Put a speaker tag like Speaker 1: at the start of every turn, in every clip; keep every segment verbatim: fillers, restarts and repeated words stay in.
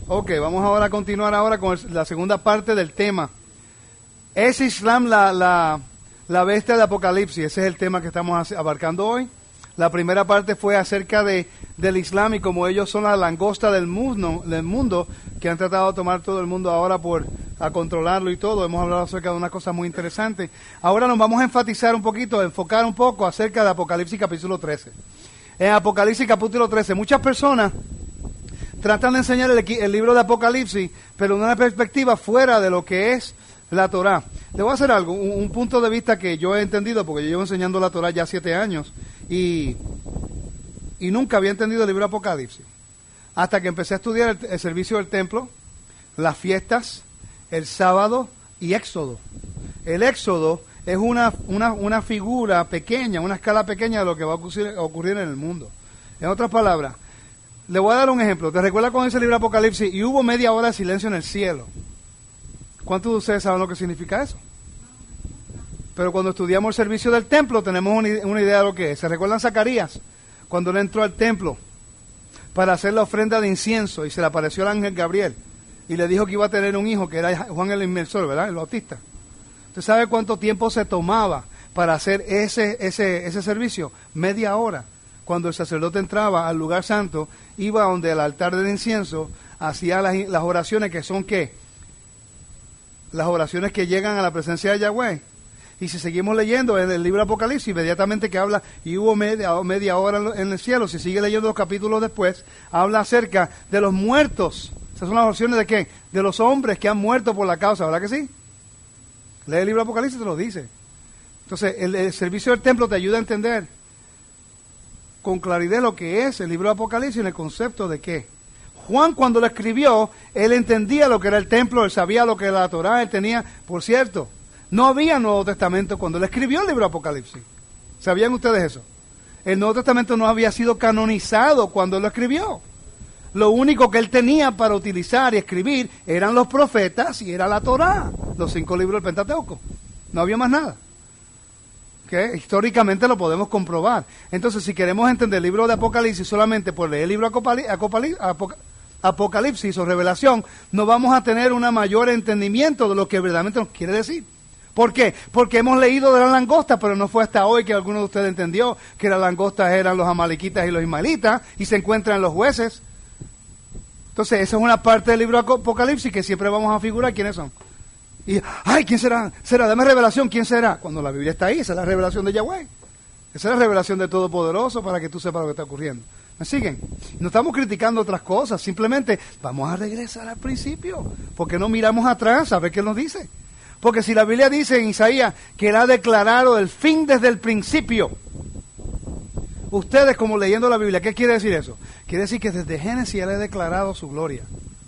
Speaker 1: Ok, vamos ahora a continuar ahora con el, la segunda parte del tema. ¿Es Islam la, la, la bestia de Apocalipsis? Ese es el tema que estamos abarcando hoy. La primera parte fue acerca de, del Islam y como ellos son la langosta del mundo, del mundo, que han tratado de tomar todo el mundo ahora por a controlarlo y todo. Hemos hablado acerca de una cosa muy interesante. Ahora nos vamos a enfatizar un poquito, a enfocar un poco acerca de Apocalipsis capítulo trece. En Apocalipsis capítulo trece, muchas personas tratan de enseñar el, el libro de Apocalipsis, pero de una perspectiva fuera de lo que es la Torá. Le voy a hacer algo, un, un punto de vista que yo he entendido, porque yo llevo enseñando la Torá ya siete años, y, y nunca había entendido el libro de Apocalipsis. Hasta que empecé a estudiar el, el servicio del templo, las fiestas, el sábado y Éxodo. El Éxodo es una, una, una figura pequeña, una escala pequeña de lo que va a ocurrir, a ocurrir en el mundo. En otras palabras, le voy a dar un ejemplo. ¿Te recuerdas cuando dice el libro de Apocalipsis? Y hubo media hora de silencio en el cielo. ¿Cuántos de ustedes saben lo que significa eso? Pero cuando estudiamos el servicio del templo tenemos una, una idea de lo que es. ¿Se recuerdan Zacarías? Cuando él entró al templo para hacer la ofrenda de incienso y se le apareció el ángel Gabriel y le dijo que iba a tener un hijo que era Juan el Inmersor, ¿verdad? El Bautista. ¿Usted sabe cuánto tiempo se tomaba para hacer ese, ese, ese servicio? Media hora. Cuando el sacerdote entraba al lugar santo, iba a donde el altar del incienso, hacía las, las oraciones que son ¿qué? Las oraciones que llegan a la presencia de Yahweh. Y si seguimos leyendo en el libro de Apocalipsis, inmediatamente que habla, y hubo media, media hora en el cielo, si sigue leyendo los capítulos después, habla acerca de los muertos. Esas son las oraciones de ¿qué? De los hombres que han muerto por la causa, ¿verdad que sí? Lee el libro de Apocalipsis y te lo dice. Entonces, el, el servicio del templo te ayuda a entender con claridad lo que es el libro de Apocalipsis en el concepto de qué. Juan cuando lo escribió, él entendía lo que era el templo, él sabía lo que era la Torá, él tenía, por cierto, no había Nuevo Testamento cuando él escribió el libro de Apocalipsis. ¿Sabían ustedes eso? El Nuevo Testamento no había sido canonizado cuando él lo escribió. Lo único que él tenía para utilizar y escribir eran los profetas y era la Torá, los cinco libros del Pentateuco. No había más nada. Que históricamente lo podemos comprobar. Entonces, si queremos entender el libro de Apocalipsis solamente por leer el libro de Apocalipsis o Revelación, no vamos a tener un mayor entendimiento de lo que verdaderamente nos quiere decir. ¿Por qué? Porque hemos leído de la langosta, pero no fue hasta hoy que alguno de ustedes entendió que las langostas eran los amalequitas y los ismaelitas y se encuentran en los jueces. Entonces, esa es una parte del libro de Apocalipsis que siempre vamos a figurar quiénes son. Y, ay, ¿quién será? Será, dame revelación, ¿quién será? Cuando la Biblia está ahí, esa es la revelación de Yahweh. Esa es la revelación de Todopoderoso para que tú sepas lo que está ocurriendo. ¿Me siguen? No estamos criticando otras cosas, simplemente vamos a regresar al principio. Porque no miramos atrás a ver qué nos dice. Porque si la Biblia dice en Isaías que él ha declarado el fin desde el principio, ustedes como leyendo la Biblia, ¿qué quiere decir eso? Quiere decir que desde Génesis él ha declarado su gloria.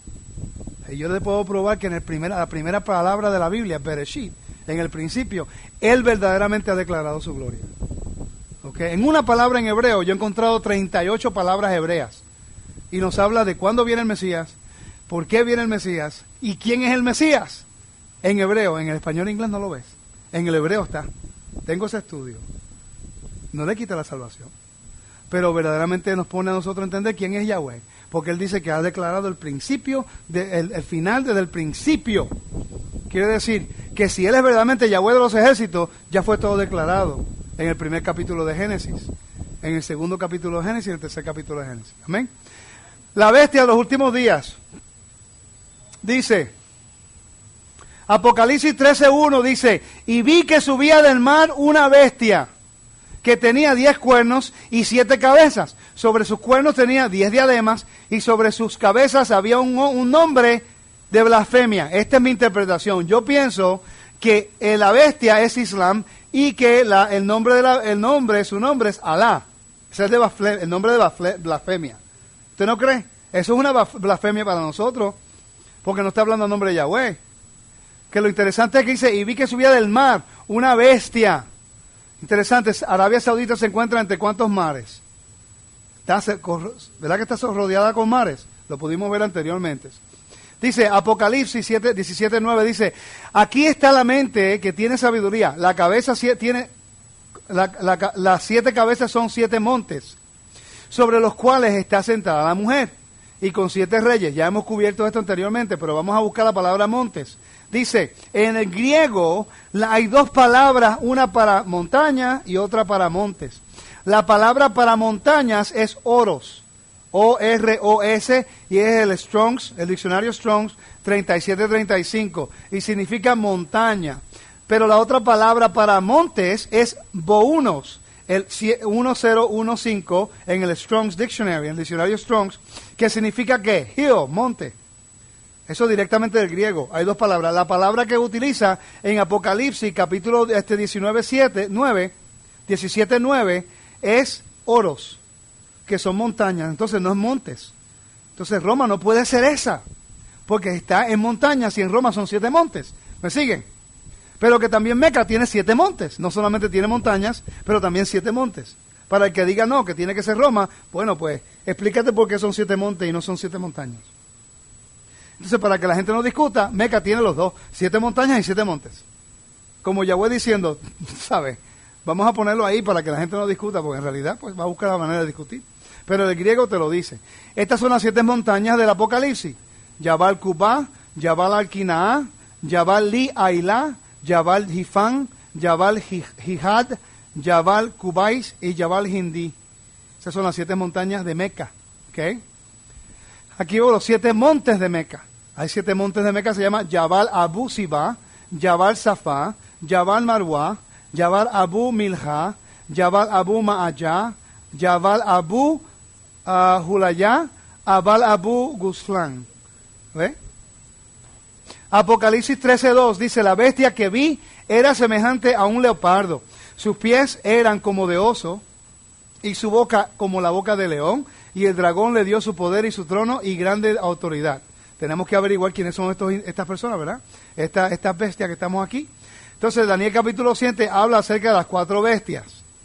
Speaker 1: Y yo le puedo probar que en el primera, la primera palabra de la Biblia, Bereshit, en el principio, él verdaderamente ha declarado su gloria. ¿Okay? En una palabra en hebreo, yo he encontrado treinta y ocho palabras hebreas. Y nos habla de cuándo viene el Mesías, por qué viene el Mesías y quién es el Mesías. En hebreo, en el español e inglés no lo ves. En el hebreo está. Tengo ese estudio. No le quita la salvación. Pero verdaderamente nos pone a nosotros a entender quién es Yahweh. Porque él dice que ha declarado el principio, de, el, el final desde el principio. Quiere decir que si él es verdaderamente Yahweh de los ejércitos, ya fue todo declarado en el primer capítulo de Génesis, en el segundo capítulo de Génesis y en el tercer capítulo de Génesis. Amén. La bestia de los últimos días. Dice, Apocalipsis trece uno dice, y vi que subía del mar una bestia que tenía diez cuernos y siete cabezas. Sobre sus cuernos tenía diez diademas y sobre sus cabezas había un, un nombre de blasfemia. Esta es mi interpretación. Yo pienso que eh, la bestia es Islam y que la, el nombre de la, el nombre, su nombre es Alá. Ese es de blasfemia, el nombre de blasfemia. ¿Usted no cree? Eso es una blasfemia para nosotros porque no está hablando el nombre de Yahweh. Que lo interesante es que dice, y vi que subía del mar una bestia. Interesante, Arabia Saudita se encuentra entre cuántos mares. Está, ¿verdad que está rodeada con mares? Lo pudimos ver anteriormente. Dice Apocalipsis siete, diecisiete nueve, dice, aquí está la mente que tiene sabiduría. La cabeza tiene, la, la, las siete cabezas son siete montes, sobre los cuales está sentada la mujer. y con siete reyes. Ya hemos cubierto esto anteriormente, pero vamos a buscar la palabra montes. Dice, en el griego la, hay dos palabras, una para montaña y otra para montes. La palabra para montañas es oros, O R O S, y es el Strong's, el diccionario Strong's treinta y siete treinta y cinco, y significa montaña. Pero la otra palabra para montes es bounos, el mil quince en el Strong's Dictionary, en el diccionario Strong's, que significa ¿qué? Hill, monte. Eso directamente del griego. Hay dos palabras. La palabra que utiliza en Apocalipsis, capítulo este, diecinueve, siete, nueve, diecisiete, nueve, es oros, que son montañas. Entonces no es montes. Entonces Roma no puede ser esa, porque está en montañas y en Roma son siete montes. ¿Me siguen? Pero que también Meca tiene siete montes. No solamente tiene montañas, pero también siete montes. Para el que diga no, que tiene que ser Roma, bueno, pues explícate por qué son siete montes y no son siete montañas. Entonces, para que la gente no discuta, Meca tiene los dos, siete montañas y siete montes. Como Yahweh diciendo, ¿sabes? Vamos a ponerlo ahí para que la gente no discuta, porque en realidad pues va a buscar la manera de discutir. Pero el griego te lo dice. Estas son las siete montañas del Apocalipsis. Yabal Kubá, Yabal Alquinaá, Yabal Li Ailá, Yabal Hifán, Yabal Jihad, Yabal Kubais y Yabal Hindi. Esas son las siete montañas de Meca. ¿Okay? Aquí veo los siete montes de Meca. Hay siete montes de Meca, se llama Yabal Abu Siba, Yabal Safá, Yabal Marwa, Yabal Abu Milha, Yabal Abu Ma'ajá, Yabal Abu uh, Hulayá, Abal Abu Guslan. ¿Ve? Apocalipsis trece dos dice, la bestia que vi era semejante a un leopardo. Sus pies eran como de oso y su boca como la boca de león. Y el dragón le dio su poder y su trono y grande autoridad. Tenemos que averiguar quiénes son estos, estas personas, ¿verdad? Esta, estas bestias que estamos aquí. Entonces, Daniel capítulo siete habla acerca de las cuatro bestias.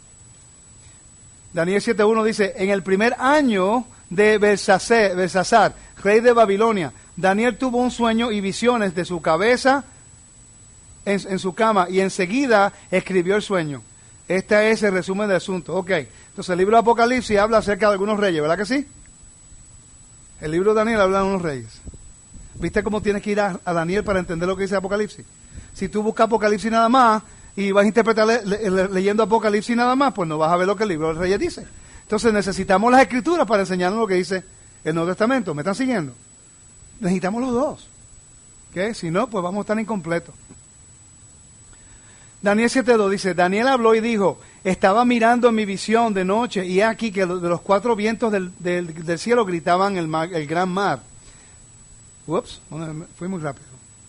Speaker 1: Daniel siete uno dice, en el primer año de Belsasar, rey de Babilonia, Daniel tuvo un sueño y visiones de su cabeza en, en su cama y enseguida escribió el sueño. Este es el resumen del asunto. Ok, entonces el libro de Apocalipsis habla acerca de algunos reyes, ¿verdad que sí? El libro de Daniel habla de unos reyes. ¿Viste cómo tienes que ir a, a Daniel para entender lo que dice Apocalipsis? Si tú buscas Apocalipsis nada más y vas a interpretar le, le, le, leyendo Apocalipsis nada más, pues no vas a ver lo que el libro de Reyes dice. Entonces necesitamos las escrituras para enseñarnos lo que dice el Nuevo Testamento. ¿Me están siguiendo? Necesitamos los dos. ¿Okay? Si no, pues vamos a estar incompletos. Daniel siete dos dice, Daniel habló y dijo, estaba mirando en mi visión de noche y he aquí que de los cuatro vientos del, del, del cielo gritaban el, mar, el gran mar. Ups, fui muy rápido.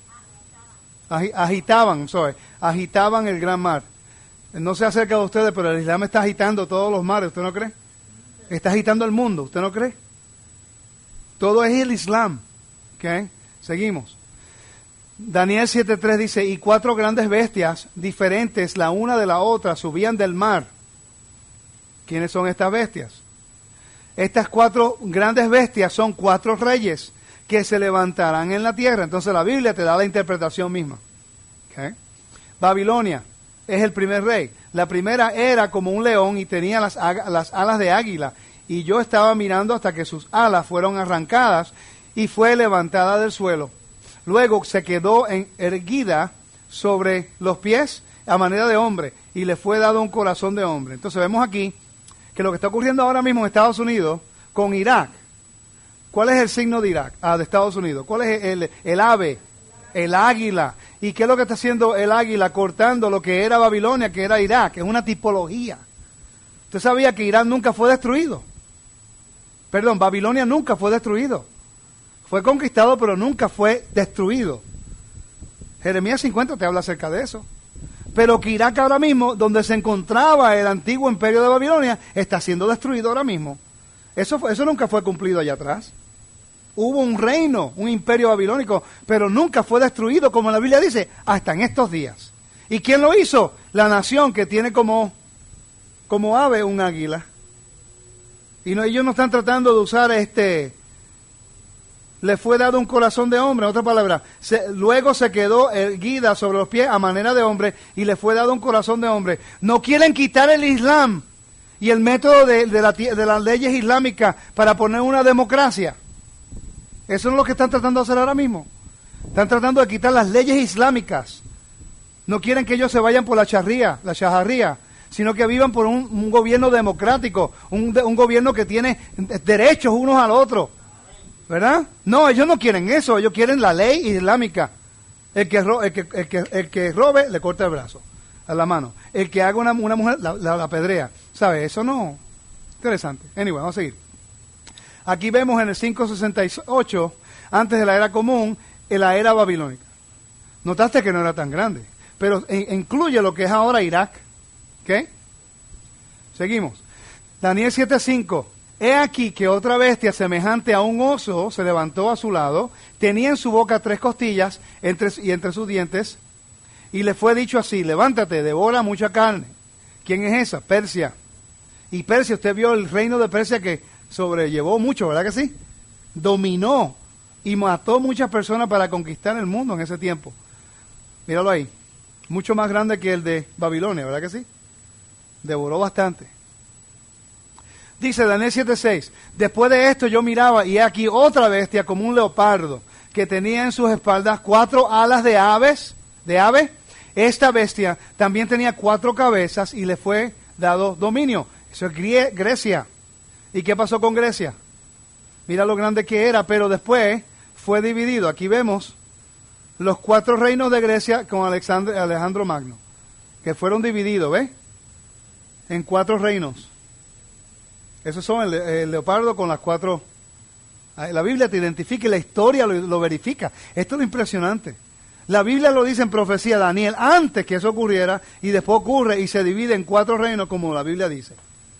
Speaker 1: Agitaban, sorry, agitaban el gran mar. No sé acerca de ustedes, pero el Islam está agitando todos los mares, ¿usted no cree? Está agitando el mundo, ¿usted no cree? Todo es el Islam. ¿Okay? Seguimos. Daniel siete tres dice, y cuatro grandes bestias diferentes la una de la otra subían del mar. ¿Quiénes son estas bestias? Estas cuatro grandes bestias son cuatro reyes que se levantarán en la tierra. Entonces la Biblia te da la interpretación misma. ¿Okay? Babilonia es el primer rey. La primera era como un león y tenía las, las alas de águila. Y yo estaba mirando hasta que sus alas fueron arrancadas y fue levantada del suelo. Luego se quedó en, erguida sobre los pies a manera de hombre y le fue dado un corazón de hombre. Entonces vemos aquí que lo que está ocurriendo ahora mismo en Estados Unidos con Irak. ¿Cuál es el signo de Irak? Ah, de Estados Unidos. ¿Cuál es el, el ave? El águila. ¿Y qué es lo que está haciendo el águila? Cortando lo que era Babilonia, que era Irak. Es una tipología. ¿Usted sabía que Irak nunca fue destruido? Perdón, Babilonia nunca fue destruido. Fue conquistado, pero nunca fue destruido. Jeremías cincuenta te habla acerca de eso. Pero que Irak ahora mismo, donde se encontraba el antiguo imperio de Babilonia, está siendo destruido ahora mismo. Eso, fue, eso nunca fue cumplido allá atrás. Hubo un reino, un imperio babilónico, pero nunca fue destruido, como la Biblia dice, hasta en estos días. ¿Y quién lo hizo? La nación que tiene como, como ave un águila. Y no, ellos no están tratando de usar este... Le fue dado un corazón de hombre, en otra palabra. Se, luego se quedó erguida sobre los pies a manera de hombre y le fue dado un corazón de hombre. No quieren quitar el Islam y el método de, de, la, de las leyes islámicas para poner una democracia. Eso es lo que están tratando de hacer ahora mismo. Están tratando de quitar las leyes islámicas. No quieren que ellos se vayan por la charría, la shaharía, sino que vivan por un, un gobierno democrático, un, un gobierno que tiene derechos unos al otro. ¿Verdad? No, ellos no quieren eso, ellos quieren la ley islámica. El que, ro, el que, el que, el que robe, le corta el brazo, a la mano. El que haga una, una mujer, la, la, la pedrea. ¿Sabe? Eso no. Interesante. Anyway, vamos a seguir. Aquí vemos en el quinientos sesenta y ocho, antes de la era común, en la era babilónica. Notaste que no era tan grande, pero in, incluye lo que es ahora Irak. ¿Ok? Seguimos. Daniel siete cinco. He aquí que otra bestia semejante a un oso se levantó a su lado, tenía en su boca tres costillas entre, y entre sus dientes, y le fue dicho así: levántate, devora mucha carne. ¿Quién es esa? Persia. Y Persia, usted vio el reino de Persia que sobrellevó mucho, ¿verdad que sí? Dominó y mató muchas personas para conquistar el mundo en ese tiempo. Míralo ahí. Mucho más grande que el de Babilonia, ¿verdad que sí? Devoró bastante. Dice Daniel siete seis, después de esto yo miraba y he aquí otra bestia como un leopardo que tenía en sus espaldas cuatro alas de aves, de ave. Esta bestia también tenía cuatro cabezas y le fue dado dominio. Eso es Grie- Grecia. ¿Y qué pasó con Grecia? Mira lo grande que era, pero después fue dividido. Aquí vemos los cuatro reinos de Grecia con Alexandre, Alejandro Magno, que fueron divididos, ¿ves? En cuatro reinos. Esos son el, el leopardo con las cuatro. La Biblia te identifica y la historia lo, lo verifica. Esto es lo impresionante. La Biblia lo dice en profecía Daniel antes que eso ocurriera y después ocurre y se divide en cuatro reinos como la Biblia dice.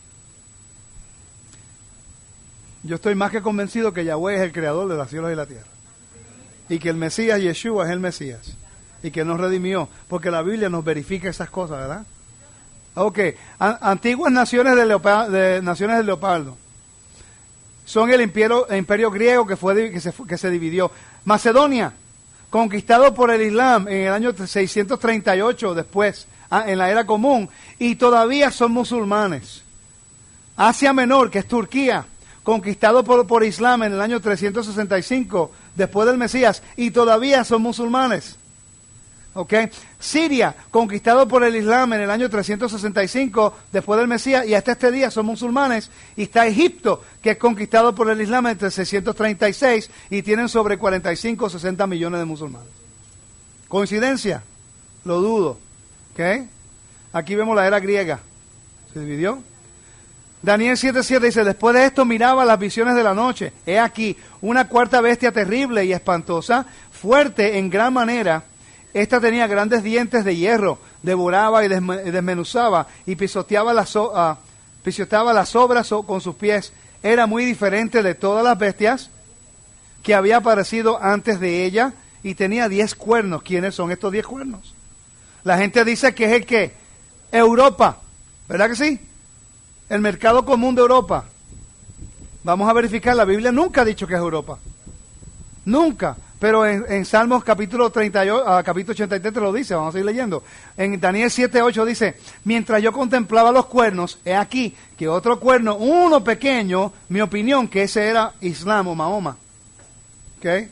Speaker 1: Yo estoy más que convencido que Yahweh es el creador de los cielos y la tierra. Y que el Mesías Yeshua es el Mesías. Y que nos redimió. Porque la Biblia nos verifica esas cosas, ¿verdad? Ok, A- antiguas naciones de, leopa- de naciones del leopardo son el imperio, el imperio griego que fue que se, que se dividió. Macedonia, conquistado por el Islam en el año seiscientos treinta y ocho después, ah, en la era común, y todavía son musulmanes. Asia Menor, que es Turquía, conquistado por, por Islam en el año trescientos sesenta y cinco después del Mesías, y todavía son musulmanes. Okay. Siria, conquistado por el Islam en el año trescientos sesenta y cinco después del Mesías, y hasta este día son musulmanes. Y está Egipto, que es conquistado por el Islam entre seiscientos treinta y seis y tienen sobre cuarenta y cinco o sesenta millones de musulmanes. ¿Coincidencia? Lo dudo. Okay. Aquí vemos la era griega. ¿Se dividió? Daniel siete siete dice, después de esto miraba las visiones de la noche. He aquí, una cuarta bestia terrible y espantosa, fuerte en gran manera. Esta tenía grandes dientes de hierro, devoraba y desmenuzaba y pisoteaba las, so, uh, pisoteaba las sobras con sus pies. Era muy diferente de todas las bestias que había aparecido antes de ella y tenía diez cuernos. ¿Quiénes son estos diez cuernos? La gente dice que es el que Europa, ¿verdad que sí? El mercado común de Europa. Vamos a verificar, la Biblia nunca ha dicho que es Europa. Nunca. Pero en, en Salmos capítulo treinta y ocho, uh, capítulo ochenta y tres te lo dice, vamos a seguir leyendo. En Daniel siete ocho dice, mientras yo contemplaba los cuernos, he aquí que otro cuerno, uno pequeño, mi opinión, que ese era Islam o Mahoma. ¿Ok?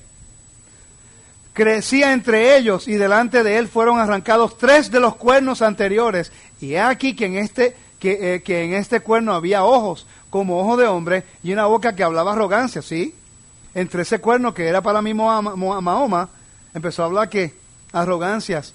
Speaker 1: Crecía entre ellos y delante de él fueron arrancados tres de los cuernos anteriores. Y he aquí que en este, que, eh, que en este cuerno había ojos como ojos de hombre y una boca que hablaba arrogancia, ¿sí? Entre ese cuerno que era para mí Mahoma, empezó a hablar que arrogancias.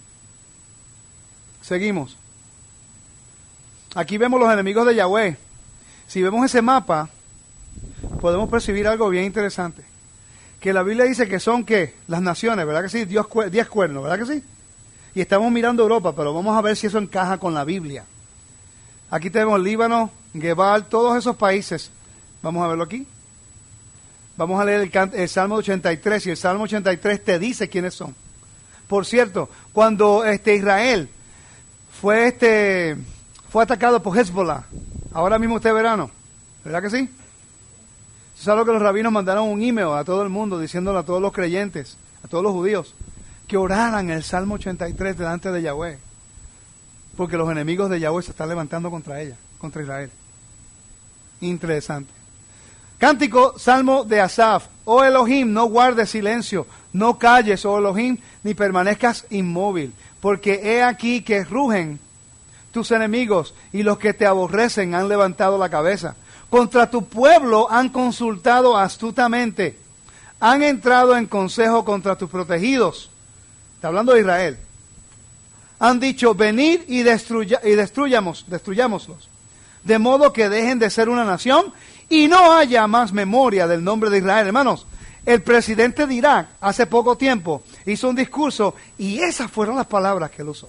Speaker 1: Seguimos. Aquí vemos los enemigos de Yahweh. Si vemos ese mapa, podemos percibir algo bien interesante. Que la Biblia dice que son, ¿qué? Las naciones, ¿verdad que sí? Dios, diez cuernos, ¿verdad que sí? Y estamos mirando Europa, pero vamos a ver si eso encaja con la Biblia. Aquí tenemos Líbano, Gebal, todos esos países. Vamos a verlo aquí. Vamos a leer el, el Salmo ochenta y tres, y el Salmo ochenta y tres te dice quiénes son. Por cierto, cuando este Israel fue este fue atacado por Hezbollah, ahora mismo este verano, ¿verdad que sí? Eso es algo que los rabinos mandaron un email a todo el mundo, diciéndole a todos los creyentes, a todos los judíos, que oraran el Salmo ochenta y tres delante de Yahweh, porque los enemigos de Yahweh se están levantando contra ella, contra Israel. Interesante. Cántico, Salmo de Asaf. Oh Elohim, no guardes silencio, no calles, oh Elohim, ni permanezcas inmóvil, porque he aquí que rugen tus enemigos y los que te aborrecen han levantado la cabeza. Contra tu pueblo han consultado astutamente, han entrado en consejo contra tus protegidos. Está hablando de Israel. Han dicho, venid y, destruya, y destruyamos, destruyámoslos, de modo que dejen de ser una nación y no haya más memoria del nombre de Israel. Hermanos, el presidente de Irak hace poco tiempo hizo un discurso y esas fueron las palabras que él usó.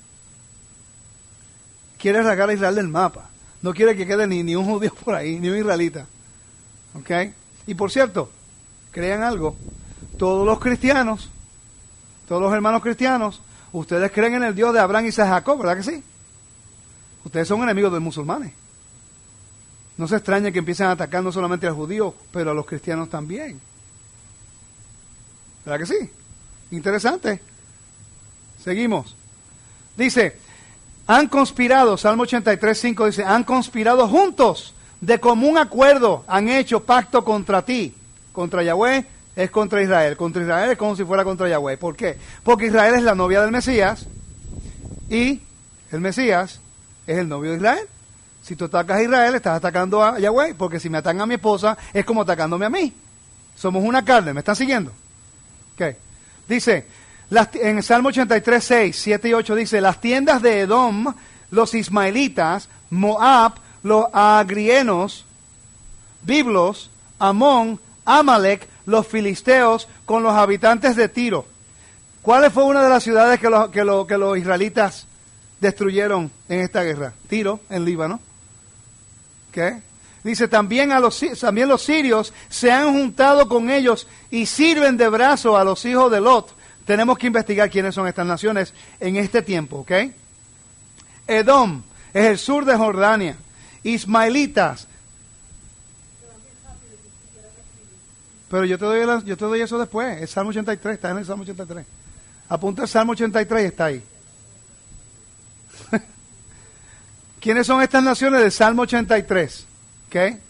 Speaker 1: Quiere sacar a Israel del mapa. No quiere que quede ni, ni un judío por ahí, ni un israelita. ¿Ok? Y por cierto, crean algo. Todos los cristianos, todos los hermanos cristianos, ustedes creen en el Dios de Abraham, Isaac y Jacob, ¿verdad que sí? Ustedes son enemigos de los musulmanes. No se extraña que empiecen a atacar no solamente a los judíos, pero a los cristianos también. ¿Verdad que sí? Interesante. Seguimos. Dice, han conspirado, Salmo ochenta y tres, cinco dice, han conspirado juntos, de común acuerdo, han hecho pacto contra ti. Contra Yahweh es contra Israel. Contra Israel es como si fuera contra Yahweh. ¿Por qué? Porque Israel es la novia del Mesías y el Mesías es el novio de Israel. Si tú atacas a Israel, estás atacando a Yahweh, porque si me atacan a mi esposa, es como atacándome a mí. Somos una carne, ¿me están siguiendo? Okay. Dice, las, en el Salmo ochenta y tres, seis, siete y ocho dice, las tiendas de Edom, los ismaelitas, Moab, los agrienos, Biblos, Amón, Amalek, los filisteos, con los habitantes de Tiro. ¿Cuál fue una de las ciudades que los, que, lo, que los israelitas destruyeron en esta guerra? Tiro, en Líbano. ¿Qué? Dice, también, a los, también los sirios se han juntado con ellos y sirven de brazo a los hijos de Lot. Tenemos que investigar quiénes son estas naciones en este tiempo, ¿ok? Edom es el sur de Jordania. Ismaelitas. Pero yo te doy, la, yo te doy eso después. El Salmo ochenta y tres, está en el Salmo ochenta y tres. Apunta el Salmo ochenta y tres y está ahí. ¿Quiénes son estas naciones del Salmo ochenta y tres? ¿Okay?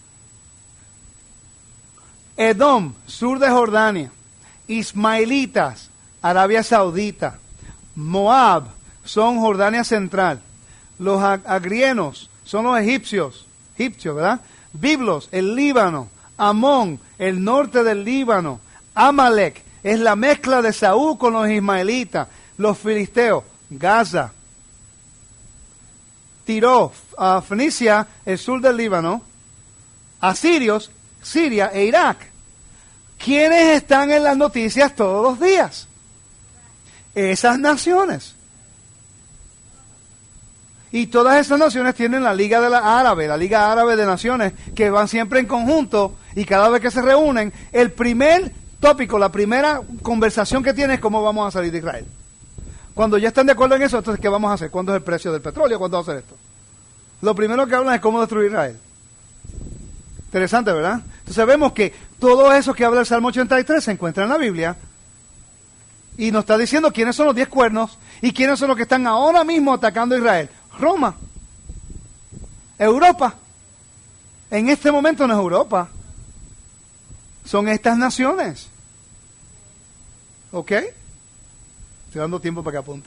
Speaker 1: Edom, sur de Jordania. Ismaelitas, Arabia Saudita. Moab, son Jordania Central. Los agrienos, son los egipcios. Egipcios, ¿verdad? Biblos, el Líbano. Amón, el norte del Líbano. Amalek, es la mezcla de Saúl con los ismaelitas. Los filisteos, Gaza. Tiro, uh, Fenicia, el sur del Líbano, asirios, Siria e Irak. ¿Quiénes están en las noticias todos los días? Esas naciones. Y todas esas naciones tienen la Liga de la Árabe, la Liga Árabe de Naciones, que van siempre en conjunto y cada vez que se reúnen, el primer tópico, la primera conversación que tienen es cómo vamos a salir de Israel. Cuando ya están de acuerdo en eso, entonces, ¿qué vamos a hacer? ¿Cuándo es el precio del petróleo? ¿Cuándo vamos a hacer esto? Lo primero que hablan es cómo destruir Israel. Interesante, ¿verdad? Entonces vemos que todo eso que habla el Salmo ochenta y tres se encuentra en la Biblia y nos está diciendo quiénes son los diez cuernos y quiénes son los que están ahora mismo atacando a Israel. Roma. Europa. En este momento no es Europa. Son estas naciones. ¿Ok? Estoy dando tiempo para que apunten.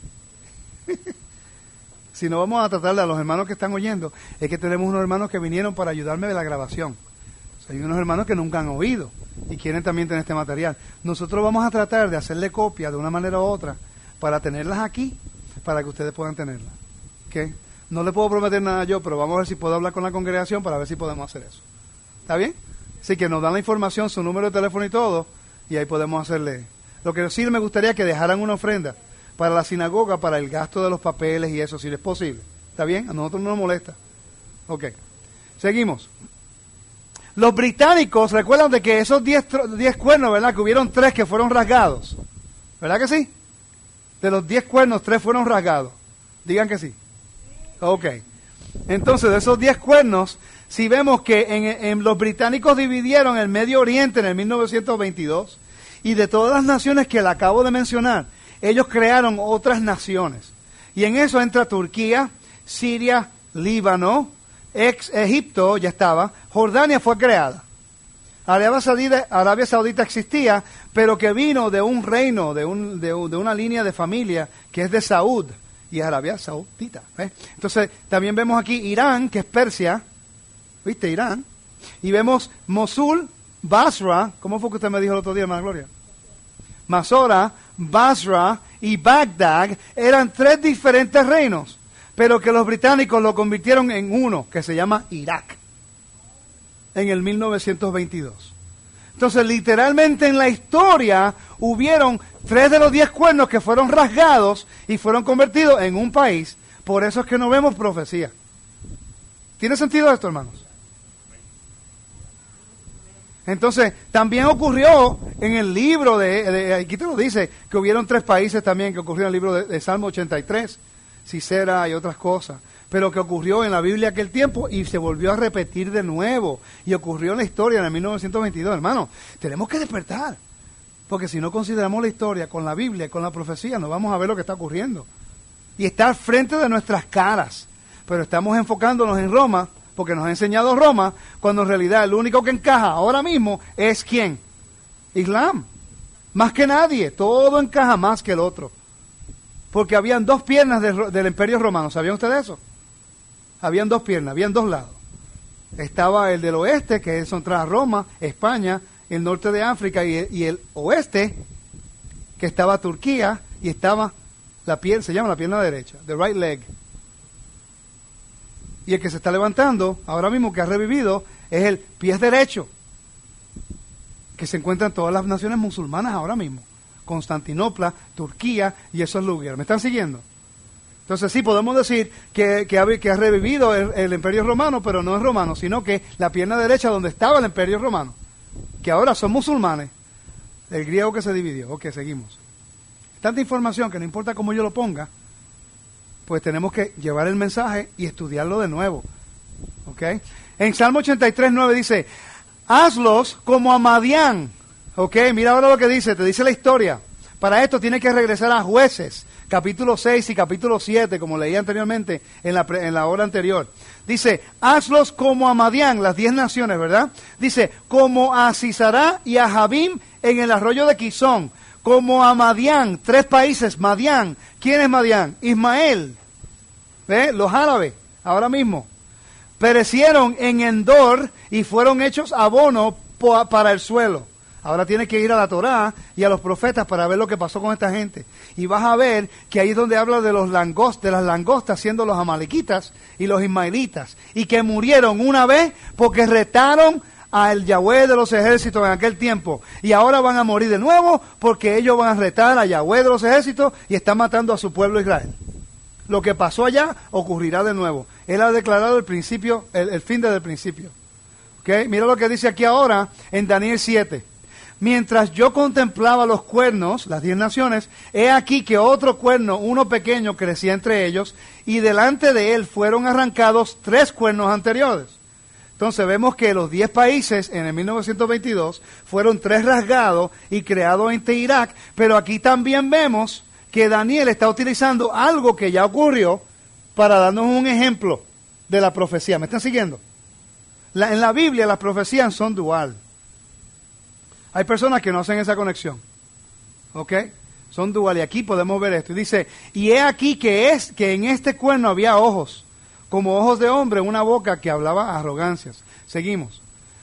Speaker 1: Si no, vamos a tratarle a los hermanos que están oyendo. Es que tenemos unos hermanos que vinieron para ayudarme de la grabación. O sea, hay unos hermanos que nunca han oído y quieren también tener este material. Nosotros vamos a tratar de hacerle copia de una manera u otra para tenerlas aquí, para que ustedes puedan tenerlas. ¿Okay? No le puedo prometer nada yo, pero vamos a ver si puedo hablar con la congregación para ver si podemos hacer eso. ¿Está bien? Así que nos dan la información, su número de teléfono y todo, y ahí podemos hacerle. Lo que sí me gustaría que dejaran una ofrenda para la sinagoga, para el gasto de los papeles y eso, si es posible. ¿Está bien? A nosotros no nos molesta. Ok. Seguimos. Los británicos, recuerdan de que esos diez, diez cuernos, ¿verdad? Que hubieron tres que fueron rasgados. ¿Verdad que sí? De los diez cuernos, tres fueron rasgados. Digan que sí. Ok. Entonces, de esos diez cuernos, si vemos que en, en los británicos dividieron el Medio Oriente en el mil novecientos veintidós, y de todas las naciones que le acabo de mencionar, ellos crearon otras naciones. Y en eso entra Turquía, Siria, Líbano, ex Egipto ya estaba, Jordania fue creada. Arabia Saudita, Arabia Saudita existía, pero que vino de un reino, de, un, de, de una línea de familia que es de Saúd, y es Arabia Saudita. ¿eh? Entonces, también vemos aquí Irán, que es Persia, ¿viste? Irán. Y vemos Mosul, Basra, ¿cómo fue que usted me dijo el otro día, hermana Gloria? Masora, Basra y Bagdad eran tres diferentes reinos, pero que los británicos lo convirtieron en uno, que se llama Irak, en el mil novecientos veintidós. Entonces, literalmente en la historia hubieron tres de los diez cuernos que fueron rasgados y fueron convertidos en un país. Por eso es que no vemos profecía. ¿Tiene sentido esto, hermanos? Entonces, también ocurrió en el libro de, de, aquí te lo dice, que hubieron tres países también que ocurrió en el libro de, de Salmo ochenta y tres, Sisera y otras cosas, pero que ocurrió en la Biblia aquel tiempo y se volvió a repetir de nuevo, y ocurrió en la historia en el mil novecientos veintidós, hermano. Tenemos que despertar, porque si no consideramos la historia con la Biblia, con la profecía, no vamos a ver lo que está ocurriendo, y está al frente de nuestras caras, pero estamos enfocándonos en Roma, porque nos ha enseñado Roma, cuando en realidad el único que encaja ahora mismo es ¿quién? Islam. Más que nadie, todo encaja más que el otro. Porque habían dos piernas de, del Imperio Romano, ¿sabían ustedes eso? Habían dos piernas, habían dos lados. Estaba el del oeste, que es contra Roma, España, el norte de África, y, y el oeste, que estaba Turquía, y estaba la pierna, se llama la pierna derecha, the right leg. Y el que se está levantando, ahora mismo que ha revivido, es el pie derecho, que se encuentra en todas las naciones musulmanas ahora mismo. Constantinopla, Turquía y esos lugares. ¿Me están siguiendo? Entonces sí, podemos decir que, que, ha, que ha revivido el, el Imperio Romano, pero no es romano, sino que la pierna derecha donde estaba el Imperio Romano, que ahora son musulmanes, el griego que se dividió. Ok, seguimos. Tanta información que no importa cómo yo lo ponga, pues tenemos que llevar el mensaje y estudiarlo de nuevo. ¿Ok? En Salmo ochenta y tres, nueve dice, hazlos como a Madián. ¿Ok? Mira ahora lo que dice, te dice la historia. Para esto tiene que regresar a Jueces, capítulo seis y capítulo siete, como leí anteriormente en la, en la hora anterior. Dice, hazlos como a Madián, las diez naciones, ¿verdad? Dice, como a Sisará y a Jabim en el arroyo de Quizón. Como a Madián, tres países, Madián. ¿Quién es Madián? Ismael. ¿Ve? Los árabes, ahora mismo. Perecieron en Endor y fueron hechos abono para el suelo. Ahora tienes que ir a la Torá y a los profetas para ver lo que pasó con esta gente. Y vas a ver que ahí es donde habla de los langostas, de las langostas siendo los amalequitas y los ismaelitas. Y que murieron una vez porque retaron al Yahweh de los ejércitos en aquel tiempo, y ahora van a morir de nuevo porque ellos van a retar a Yahweh de los ejércitos y están matando a su pueblo Israel. Lo que pasó allá ocurrirá de nuevo. Él ha declarado el principio, el, el fin desde el principio. ¿Okay? Mira lo que dice aquí ahora en Daniel siete. Mientras yo contemplaba los cuernos, las diez naciones, he aquí que otro cuerno, uno pequeño, crecía entre ellos, y delante de él fueron arrancados tres cuernos anteriores. Entonces vemos que los diez países en el mil novecientos veintidós fueron tres rasgados y creados en Irak, pero aquí también vemos que Daniel está utilizando algo que ya ocurrió para darnos un ejemplo de la profecía. ¿Me están siguiendo? La, en la Biblia las profecías son dual. Hay personas que no hacen esa conexión. ¿Ok? Son dual, y aquí podemos ver esto. Y dice, y he aquí que, es, que en este cuerno había ojos, como ojos de hombre, una boca que hablaba arrogancias. Seguimos.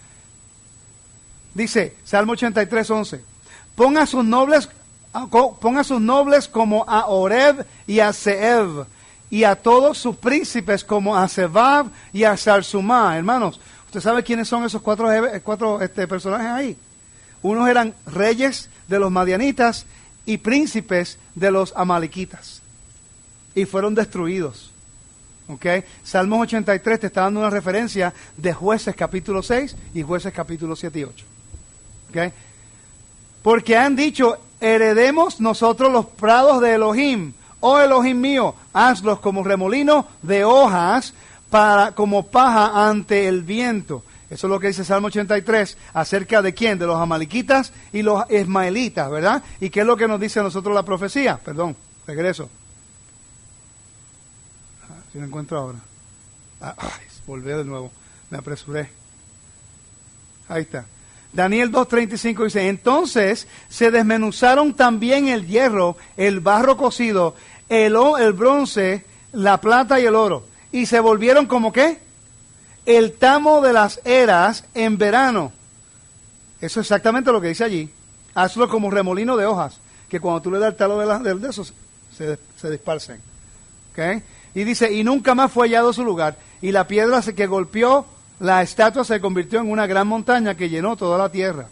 Speaker 1: Dice, Salmo ochenta y tres, once. Ponga a sus nobles, ponga a sus nobles como a Oreb y a Zeeb, y a todos sus príncipes como a Sebab y a Sarsumá. Hermanos, ¿usted sabe quiénes son esos cuatro, cuatro este, personajes ahí? Unos eran reyes de los madianitas y príncipes de los amalequitas. Y fueron destruidos. Okay. Salmos ochenta y tres te está dando una referencia de Jueces capítulo seis y Jueces capítulo siete y ocho. Okay. Porque han dicho, heredemos nosotros los prados de Elohim. Oh Elohim mío, hazlos como remolino de hojas, para como paja ante el viento. Eso es lo que dice Salmo ochenta y tres, acerca de quién, de los amalequitas y los ismaelitas, ¿verdad? ¿Y qué es lo que nos dice a nosotros la profecía? Perdón, regreso. Si lo encuentro ahora. Ah, ay, volver de nuevo, me apresuré. Ahí está. Daniel dos treinta y cinco dice, entonces se desmenuzaron también el hierro, el barro cocido, el, el bronce, la plata y el oro. Y se volvieron como ¿qué? El tamo de las eras en verano. Eso es exactamente lo que dice allí. Hazlo como remolino de hojas, que cuando tú le das el talo de, la, de, de esos, se, se disparcen. ¿Okay? Y dice, y nunca más fue hallado su lugar. Y la piedra que golpeó la estatua se convirtió en una gran montaña que llenó toda la tierra.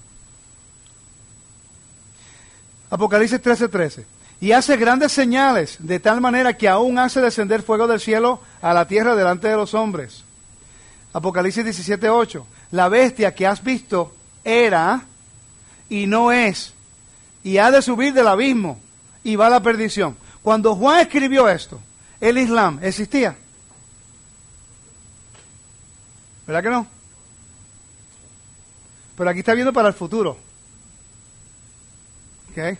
Speaker 1: Apocalipsis trece trece. Y hace grandes señales, de tal manera que aún hace descender fuego del cielo a la tierra delante de los hombres. Apocalipsis diecisiete ocho. La bestia que has visto era y no es, y ha de subir del abismo y va a la perdición. Cuando Juan escribió esto, el Islam existía. ¿Verdad que no? Pero aquí está viendo para el futuro. ¿Ok?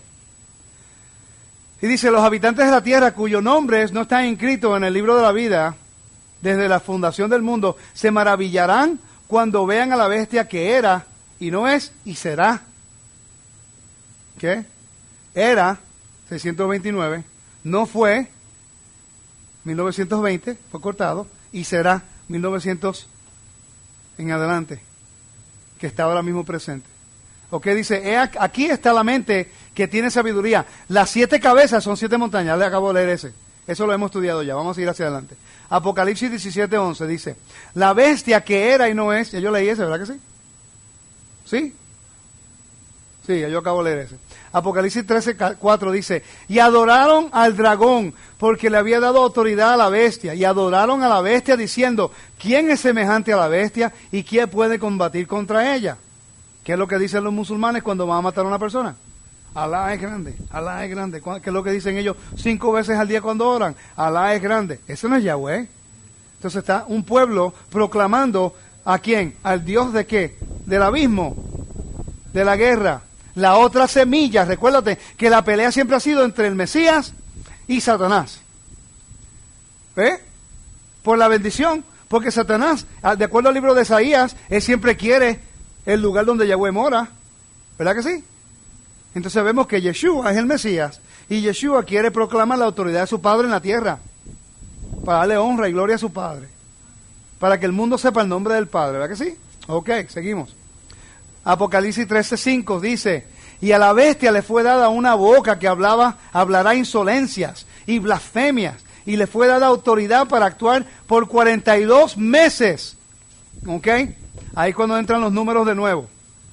Speaker 1: Y dice, los habitantes de la tierra cuyos nombres no están inscritos en el libro de la vida desde la fundación del mundo, se maravillarán cuando vean a la bestia que era y no es y será. ¿Qué? Era seiscientos veintinueve, no fue mil novecientos veinte, fue cortado, y será mil novecientos en adelante, que está ahora mismo presente. ¿Ok? Dice, he aquí, aquí está la mente que tiene sabiduría. Las siete cabezas son siete montañas. Le acabo de leer ese. Eso lo hemos estudiado ya. Vamos a ir hacia adelante. Apocalipsis diecisiete once dice, la bestia que era y no es. Ya yo leí ese, ¿verdad que sí? ¿Sí? Sí, yo acabo de leer ese. Apocalipsis trece cuatro dice, y adoraron al dragón porque le había dado autoridad a la bestia. Y adoraron a la bestia diciendo, ¿quién es semejante a la bestia y quién puede combatir contra ella? ¿Qué es lo que dicen los musulmanes cuando van a matar a una persona? Alá es grande, Alá es grande. ¿Qué es lo que dicen ellos cinco veces al día cuando oran? Alá es grande. Eso no es Yahweh. Entonces está un pueblo proclamando ¿a quién? ¿Al Dios de qué? Del abismo, de la guerra. La otra semilla, recuérdate que la pelea siempre ha sido entre el Mesías y Satanás. ¿Ve? Por la bendición, porque Satanás, de acuerdo al libro de Isaías, él siempre quiere el lugar donde Yahweh mora. ¿Verdad que sí? Entonces vemos que Yeshua es el Mesías y Yeshua quiere proclamar la autoridad de su Padre en la tierra para darle honra y gloria a su Padre, para que el mundo sepa el nombre del Padre. ¿Verdad que sí? Ok, seguimos. Apocalipsis trece cinco dice, y a la bestia le fue dada una boca que hablaba, hablará insolencias y blasfemias, y le fue dada autoridad para actuar por cuarenta y dos meses. ¿Ok? Ahí cuando entran los números de nuevo.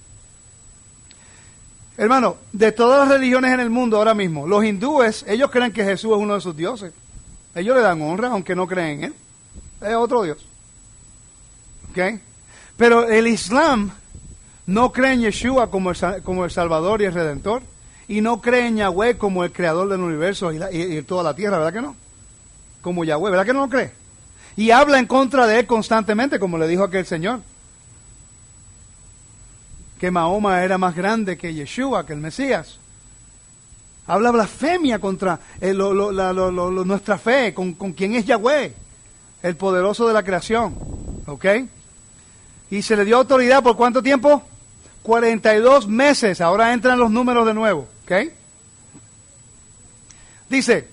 Speaker 1: Hermano, de todas las religiones en el mundo ahora mismo, los hindúes, ellos creen que Jesús es uno de sus dioses. Ellos le dan honra, aunque no creen en él. Es otro Dios. ¿Ok? Pero el Islam no cree en Yeshua como el, como el Salvador y el Redentor. Y no cree en Yahweh como el Creador del universo y, la, y, y toda la tierra, ¿verdad que no? Como Yahweh, ¿verdad que no lo cree? Y habla en contra de él constantemente, como le dijo aquel señor. Que Mahoma era más grande que Yeshua, que el Mesías. Habla blasfemia contra eh, lo, lo, la, lo, lo, lo, nuestra fe, con, con quien es Yahweh, el poderoso de la creación. ¿Ok? Y se le dio autoridad por ¿cuánto tiempo? cuarenta y dos meses. Ahora entran los números de nuevo. ¿Ok? Dice,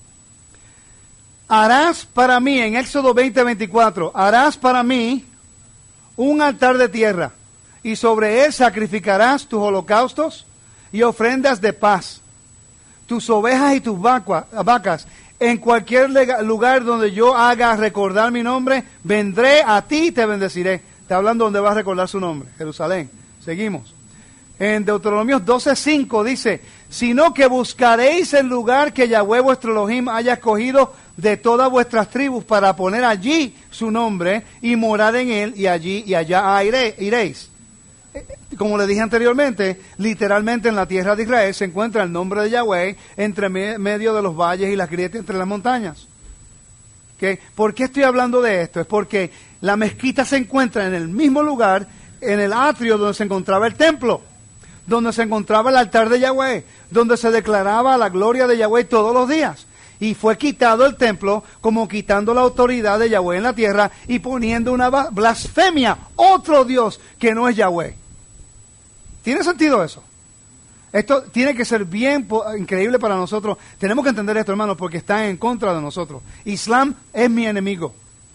Speaker 1: harás para mí, en Éxodo veinte veinticuatro, harás para mí un altar de tierra, y sobre él sacrificarás tus holocaustos y ofrendas de paz, tus ovejas y tus vacas. En cualquier lugar donde yo haga recordar mi nombre, vendré a ti y te bendeciré. Está hablando donde va a recordar su nombre, Jerusalén. Seguimos. En Deuteronomio doce cinco dice, sino que buscaréis el lugar que Yahweh vuestro Elohim haya escogido de todas vuestras tribus para poner allí su nombre y morar en él, y allí y allá iréis. Como le dije anteriormente, literalmente en la tierra de Israel se encuentra el nombre de Yahweh entre me medio de los valles y las grietas entre las montañas. ¿Okay? ¿Por qué estoy hablando de esto? Es porque la mezquita se encuentra en el mismo lugar, en el atrio donde se encontraba el templo, donde se encontraba el altar de Yahweh, donde se declaraba la gloria de Yahweh todos los días. Y fue quitado el templo, como quitando la autoridad de Yahweh en la tierra y poniendo una blasfemia, otro Dios que no es Yahweh. ¿Tiene sentido eso? Esto tiene que ser bien increíble para nosotros. Tenemos que entender esto, hermanos, porque están en contra de nosotros. Islam es mi enemigo.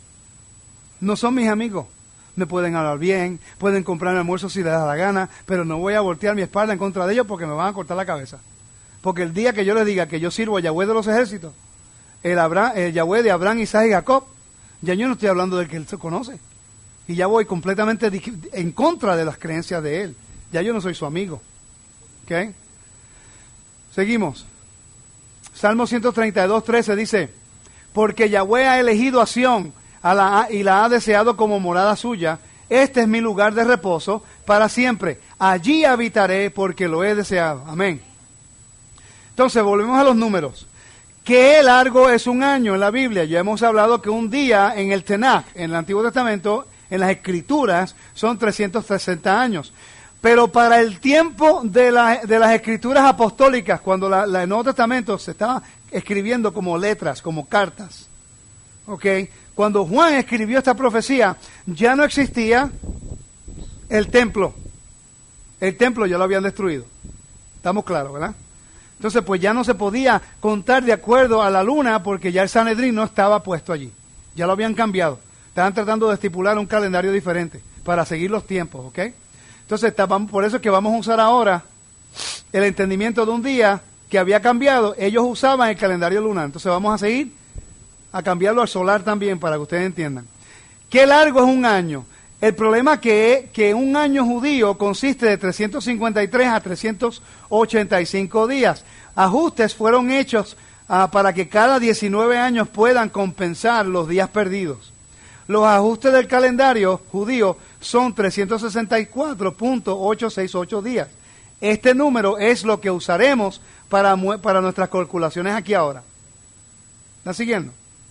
Speaker 1: No son mis amigos. Me pueden hablar bien, pueden comprarme almuerzo si les da la gana, pero no voy a voltear mi espalda en contra de ellos porque me van a cortar la cabeza. Porque el día que yo les diga que yo sirvo a Yahweh de los ejércitos, el, Abraham, el Yahweh de Abraham, Isaac y Jacob, ya yo no estoy hablando del que él se conoce. Y ya voy completamente en contra de las creencias de él. Ya yo no soy su amigo. ¿Ok? Seguimos. Salmo ciento treinta y dos, trece dice, porque Yahweh ha elegido a Sión a la, y la ha deseado como morada suya. Este es mi lugar de reposo para siempre. Allí habitaré porque lo he deseado. Amén. Entonces, volvemos a los números. ¿Qué largo es un año en la Biblia? Ya hemos hablado que un día en el Tanaj, en el Antiguo Testamento, en las Escrituras, son trescientos sesenta años. Pero para el tiempo de, la, de las Escrituras apostólicas, cuando la, la, el Nuevo Testamento se estaba escribiendo como letras, como cartas, ¿ok? Cuando Juan escribió esta profecía, ya no existía el templo. El templo ya lo habían destruido. Estamos claros, ¿verdad? Entonces, pues ya no se podía contar de acuerdo a la luna porque ya el Sanedrín no estaba puesto allí. Ya lo habían cambiado. Estaban tratando de estipular un calendario diferente para seguir los tiempos, ¿ok? Entonces, por eso es que vamos a usar ahora el entendimiento de un día que había cambiado. Ellos usaban el calendario lunar. Entonces, vamos a seguir a cambiarlo al solar también para que ustedes entiendan. ¿Qué largo es un año? El problema que es que un año judío consiste de trescientos cincuenta y tres a trescientos ochenta y cinco días. Ajustes fueron hechos uh, para que cada diecinueve años puedan compensar los días perdidos. Los ajustes del calendario judío son trescientos sesenta y cuatro punto ochocientos sesenta y ocho días. Este número es lo que usaremos para, para nuestras calculaciones aquí ahora. ¿Están siguiendo?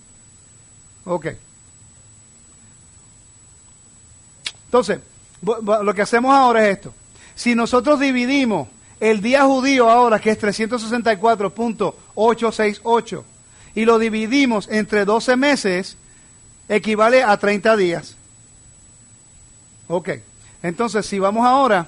Speaker 1: Ok. Entonces, lo que hacemos ahora es esto. Si nosotros dividimos el día judío ahora, que es trescientos sesenta y cuatro punto ochocientos sesenta y ocho, y lo dividimos entre doce meses, equivale a treinta días. Ok. Entonces, si vamos ahora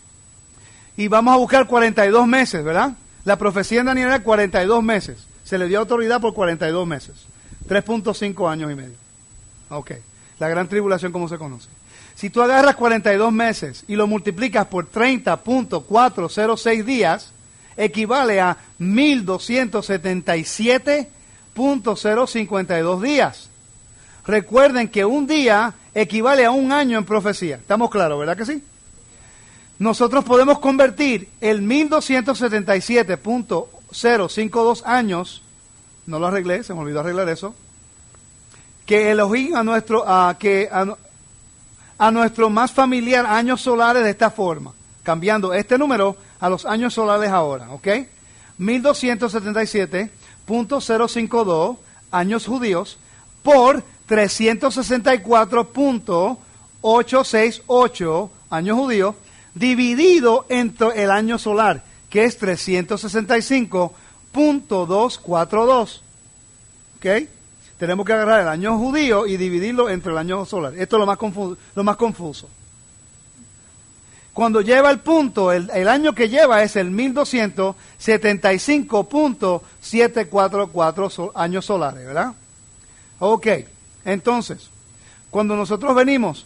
Speaker 1: y vamos a buscar cuarenta y dos meses, ¿verdad? La profecía en Daniel era cuarenta y dos meses. Se le dio autoridad por cuarenta y dos meses. tres punto cinco años y medio. Ok. La gran tribulación, como se conoce. Si tú agarras cuarenta y dos meses y lo multiplicas por treinta punto cuatrocientos seis días, equivale a mil doscientos setenta y siete punto cero cincuenta y dos días. Recuerden que un día equivale a un año en profecía. ¿Estamos claros, verdad que sí? Nosotros podemos convertir el mil doscientos setenta y siete punto cero cincuenta y dos años, no lo arreglé, se me olvidó arreglar eso, que Elohim a nuestro, a, que a, a nuestro más familiar años solares de esta forma, cambiando este número a los años solares ahora, ¿ok? mil doscientos setenta y siete punto cero cincuenta y dos años judíos por trescientos sesenta y cuatro punto ochocientos sesenta y ocho años judíos, dividido entre el año solar, que es trescientos sesenta y cinco punto doscientos cuarenta y dos. ¿Ok? Tenemos que agarrar el año judío y dividirlo entre el año solar. Esto es lo más confuso. Lo más confuso. Cuando lleva el punto, el, el año que lleva es el mil doscientos setenta y cinco punto setecientos cuarenta y cuatro so, años solares, ¿verdad? Ok, entonces, cuando nosotros venimos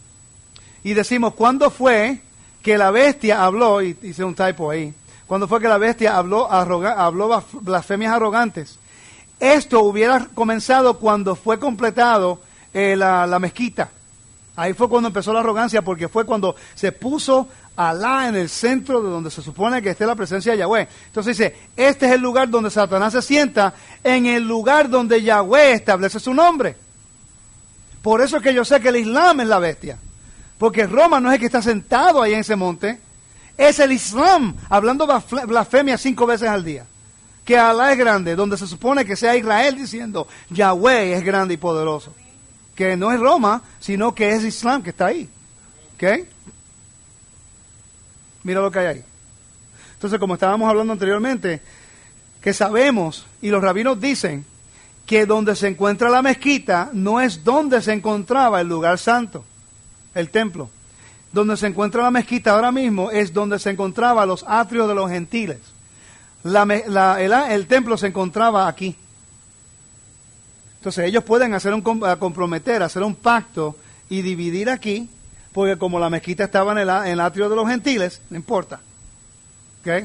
Speaker 1: y decimos, ¿cuándo fue que la bestia habló? Y hice un typo ahí. ¿Cuándo fue que la bestia habló, arroga, habló blasfemias arrogantes? Esto hubiera comenzado cuando fue completado eh, la, la mezquita. Ahí fue cuando empezó la arrogancia, porque fue cuando se puso Alá en el centro de donde se supone que esté la presencia de Yahweh. Entonces dice, este es el lugar donde Satanás se sienta, en el lugar donde Yahweh establece su nombre. Por eso es que yo sé que el Islam es la bestia. Porque Roma no es el que está sentado ahí en ese monte, es el Islam, hablando blasfemia cinco veces al día. Que Alá es grande, donde se supone que sea Israel diciendo, Yahweh es grande y poderoso. Que no es Roma, sino que es Islam que está ahí. ¿Ok? Mira lo que hay ahí. Entonces, como estábamos hablando anteriormente, que sabemos, y los rabinos dicen, que donde se encuentra la mezquita no es donde se encontraba el lugar santo, el templo. Donde se encuentra la mezquita ahora mismo es donde se encontraban los atrios de los gentiles. La, la, el, el templo se encontraba aquí. Entonces ellos pueden hacer un comprometer, hacer un pacto y dividir aquí, porque como la mezquita estaba en el, en el atrio de los gentiles, no importa. ¿Ok?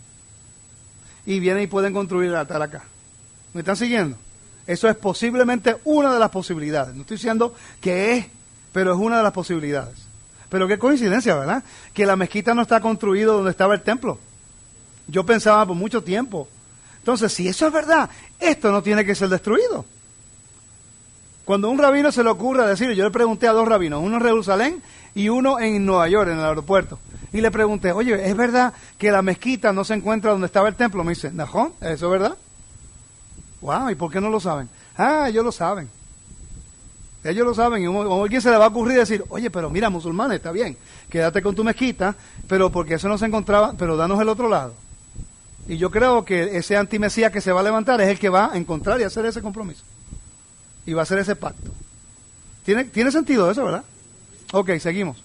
Speaker 1: Y vienen y pueden construir el altar acá. ¿Me están siguiendo? Eso es posiblemente una de las posibilidades. No estoy diciendo que es, pero es una de las posibilidades. Pero qué coincidencia, ¿verdad? Que la mezquita no está construida donde estaba el templo. Yo pensaba por mucho tiempo. Entonces, si eso es verdad, esto no tiene que ser destruido. Cuando a un rabino se le ocurra decir, yo le pregunté a dos rabinos, uno en Jerusalén y uno en Nueva York, en el aeropuerto. Y le pregunté, oye, ¿es verdad que la mezquita no se encuentra donde estaba el templo? Me dice, ¿Najón? ¿Eso es verdad? Wow, ¿y por qué no lo saben? Ah, ellos lo saben. Ellos lo saben. Y a alguien se le va a ocurrir decir, oye, pero mira, musulmanes, está bien, quédate con tu mezquita, pero porque eso no se encontraba, pero danos el otro lado. Y yo creo que ese antimesías que se va a levantar es el que va a encontrar y hacer ese compromiso. Y va a hacer ese pacto. ¿Tiene, tiene sentido eso, verdad? Ok, seguimos.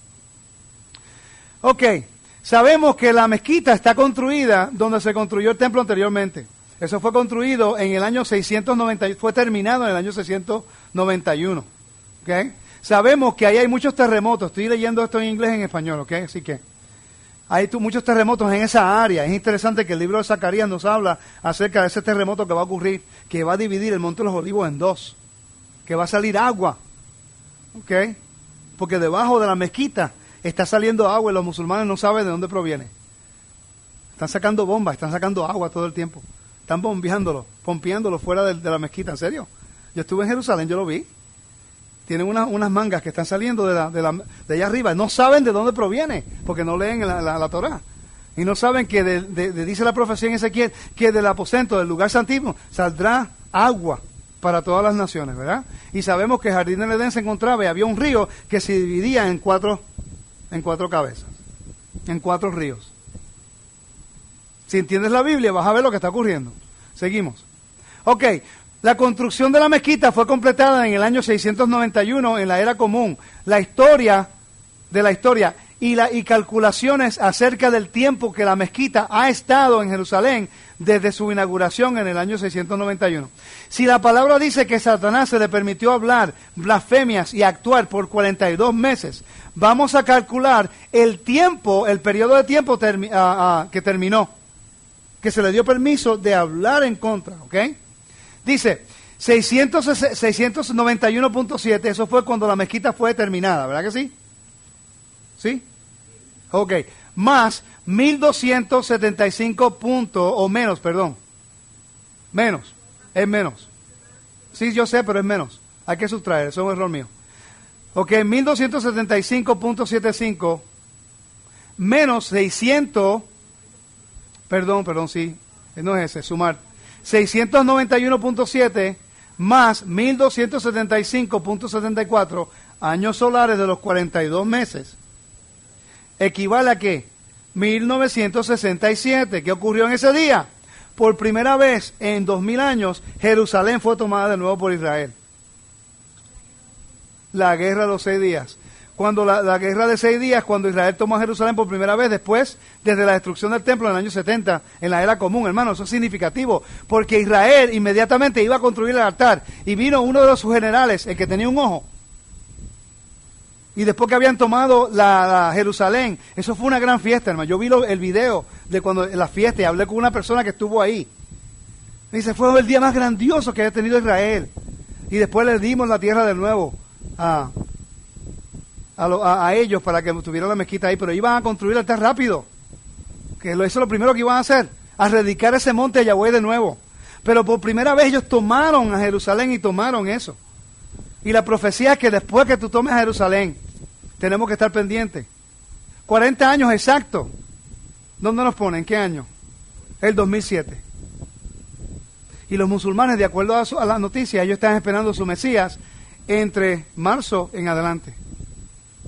Speaker 1: Ok, sabemos que la mezquita está construida donde se construyó el templo anteriormente. Eso fue construido en el año seiscientos noventa, fue terminado en el año seiscientos noventa y uno. ¿Okay? Sabemos que ahí hay muchos terremotos. Estoy leyendo esto en inglés y en español, ¿ok? Así que hay tu, muchos terremotos en esa área. Es interesante que el libro de Zacarías nos habla acerca de ese terremoto que va a ocurrir, que va a dividir el Monte de los Olivos en dos, que va a salir agua, ¿ok? Porque debajo de la mezquita está saliendo agua y los musulmanes no saben de dónde proviene. Están sacando bombas, están sacando agua todo el tiempo. Están bombeándolo, pompeándolo fuera de, de la mezquita, ¿en serio? Yo estuve en Jerusalén, yo lo vi. Tienen una, unas mangas que están saliendo de, la, de, la, de allá arriba. No saben de dónde proviene, porque no leen la, la, la Torá. Y no saben que, de, de, de, dice la profecía en Ezequiel, que del aposento, del lugar santísimo, saldrá agua para todas las naciones, ¿verdad? Y sabemos que el Jardín del Edén se encontraba y había un río que se dividía en cuatro, en cuatro cabezas, en cuatro ríos. Si entiendes la Biblia, vas a ver lo que está ocurriendo. Seguimos. Ok, la construcción de la mezquita fue completada en el año seiscientos noventa y uno en la era común. La historia de la historia y, la, y calculaciones acerca del tiempo que la mezquita ha estado en Jerusalén desde su inauguración en el año seiscientos noventa y uno. Si la palabra dice que Satanás se le permitió hablar blasfemias y actuar por cuarenta y dos meses, vamos a calcular el tiempo, el periodo de tiempo termi- a, a, que terminó, que se le dio permiso de hablar en contra, ¿ok? Dice, seiscientos noventa y uno punto siete, eso fue cuando la mezquita fue terminada, ¿verdad que sí? ¿Sí? Ok, más mil doscientos setenta y cinco puntos, o menos, perdón, menos, es menos. Sí, yo sé, pero es menos, hay que sustraer, eso es un error mío. Ok, mil doscientos setenta y cinco punto setenta y cinco, menos seiscientos, perdón, perdón, sí, no es ese, sumar. seiscientos noventa y uno punto siete más mil doscientos setenta y cinco punto setenta y cuatro años solares de los cuarenta y dos meses. ¿Equivale a qué? mil novecientos sesenta y siete. ¿Qué ocurrió en ese día? Por primera vez en dos mil años, Jerusalén fue tomada de nuevo por Israel. La guerra de los seis días. Cuando la, la guerra de seis días, cuando Israel tomó a Jerusalén por primera vez, después, desde la destrucción del templo en el año setenta, en la era común, hermano, eso es significativo, porque Israel inmediatamente iba a construir el altar, y vino uno de los sus generales, el que tenía un ojo, y después que habían tomado la, la Jerusalén, eso fue una gran fiesta, hermano. Yo vi lo, el video de cuando la fiesta y hablé con una persona que estuvo ahí. Me dice, fue el día más grandioso que había tenido Israel, y después le dimos la tierra de nuevo a... A, lo, a, a ellos para que tuvieran la mezquita ahí, pero iban a construir el altar rápido, que lo, eso es lo primero que iban a hacer, a dedicar ese monte a Yahweh de nuevo. Pero por primera vez ellos tomaron a Jerusalén y tomaron eso. Y la profecía es que después que tú tomes a Jerusalén, tenemos que estar pendientes. cuarenta años exactos. ¿Dónde nos ponen? ¿En qué año? El dos mil siete. Y los musulmanes, de acuerdo a, su, a las noticias, ellos están esperando su Mesías entre marzo en adelante.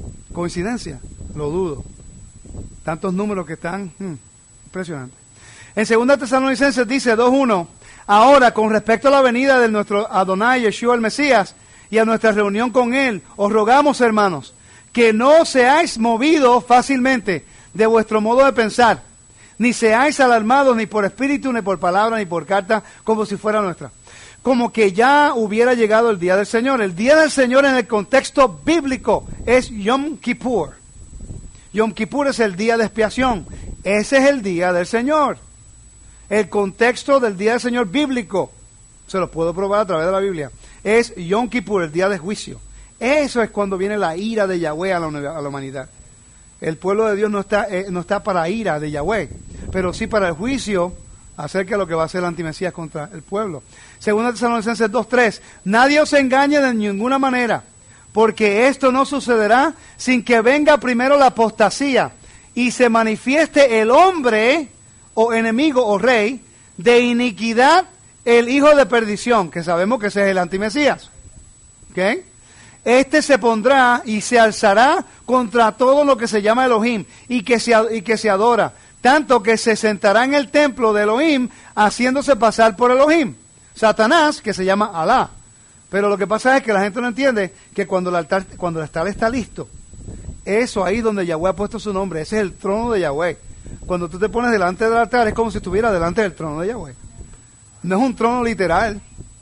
Speaker 1: ¿Coincidencia? Lo dudo. Tantos números que están hmm, impresionantes. En segunda Tesalonicenses dice dos uno, ahora con respecto a la venida de nuestro Adonai Yeshua el Mesías y a nuestra reunión con Él, os rogamos, hermanos, que no seáis movidos fácilmente de vuestro modo de pensar, ni seáis alarmados ni por espíritu, ni por palabra, ni por carta, como si fuera nuestra. Como que ya hubiera llegado el día del Señor. El día del Señor en el contexto bíblico es Yom Kippur. Yom Kippur es el día de expiación. Ese es el día del Señor. El contexto del día del Señor bíblico, se lo puedo probar a través de la Biblia, es Yom Kippur, el día de juicio. Eso es cuando viene la ira de Yahweh a la, a la humanidad. El pueblo de Dios no está, eh, no está para ira de Yahweh, pero sí para el juicio acerca de lo que va a hacer el antimesías contra el pueblo. Segunda Tesalonicenses dos tres, nadie os engañe de ninguna manera, porque esto no sucederá sin que venga primero la apostasía y se manifieste el hombre o enemigo o rey de iniquidad, el hijo de perdición, que sabemos que ese es el antimesías. ¿Ok? Este se pondrá y se alzará contra todo lo que se llama Elohim y que se, y que se adora, tanto que se sentará en el templo de Elohim haciéndose pasar por Elohim. Satanás, que se llama Alá. Pero lo que pasa es que la gente no entiende que cuando el altar, cuando el altar está listo, eso ahí donde Yahweh ha puesto su nombre, ese es el trono de Yahweh. Cuando tú te pones delante del altar es como si estuviera delante del trono de Yahweh. No es un trono literal.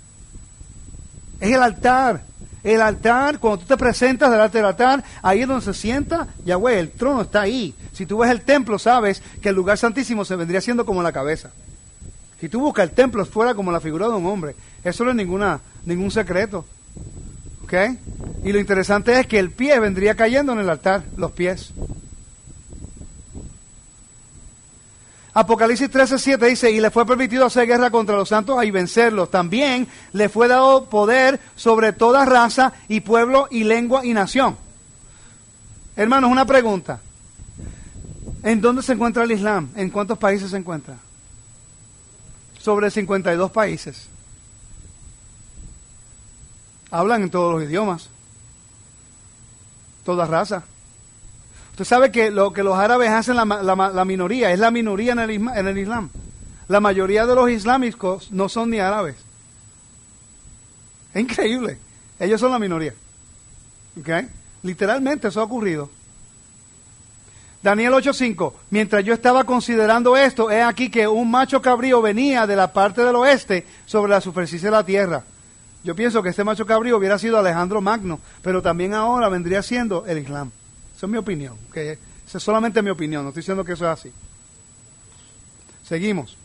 Speaker 1: Es el altar. El altar, cuando tú te presentas delante del altar, ahí es donde se sienta Yahweh, el trono está ahí. Si tú ves el templo, sabes que el lugar santísimo se vendría siendo como la cabeza. Si tú buscas el templo fuera como la figura de un hombre, eso no es ninguna, ningún secreto. ¿Ok? Y lo interesante es que el pie vendría cayendo en el altar, los pies. Apocalipsis trece siete dice, y le fue permitido hacer guerra contra los santos y vencerlos. También le fue dado poder sobre toda raza y pueblo y lengua y nación. Hermanos, una pregunta. ¿En dónde se encuentra el Islam? ¿En cuántos países se encuentra? Sobre cincuenta y dos países. Hablan en todos los idiomas. Toda raza. Usted sabe que lo que los árabes hacen la, la, la minoría, es la minoría en el, en el Islam. La mayoría de los islámicos no son ni árabes. Es increíble. Ellos son la minoría. ¿Ok? Literalmente eso ha ocurrido. Daniel ocho cinco. Mientras yo estaba considerando esto, he aquí que un macho cabrío venía de la parte del oeste sobre la superficie de la tierra. Yo pienso que este macho cabrío hubiera sido Alejandro Magno, pero también ahora vendría siendo el Islam. Esa es mi opinión. ¿Okay? Esa es solamente mi opinión. No estoy diciendo que eso es así. Seguimos.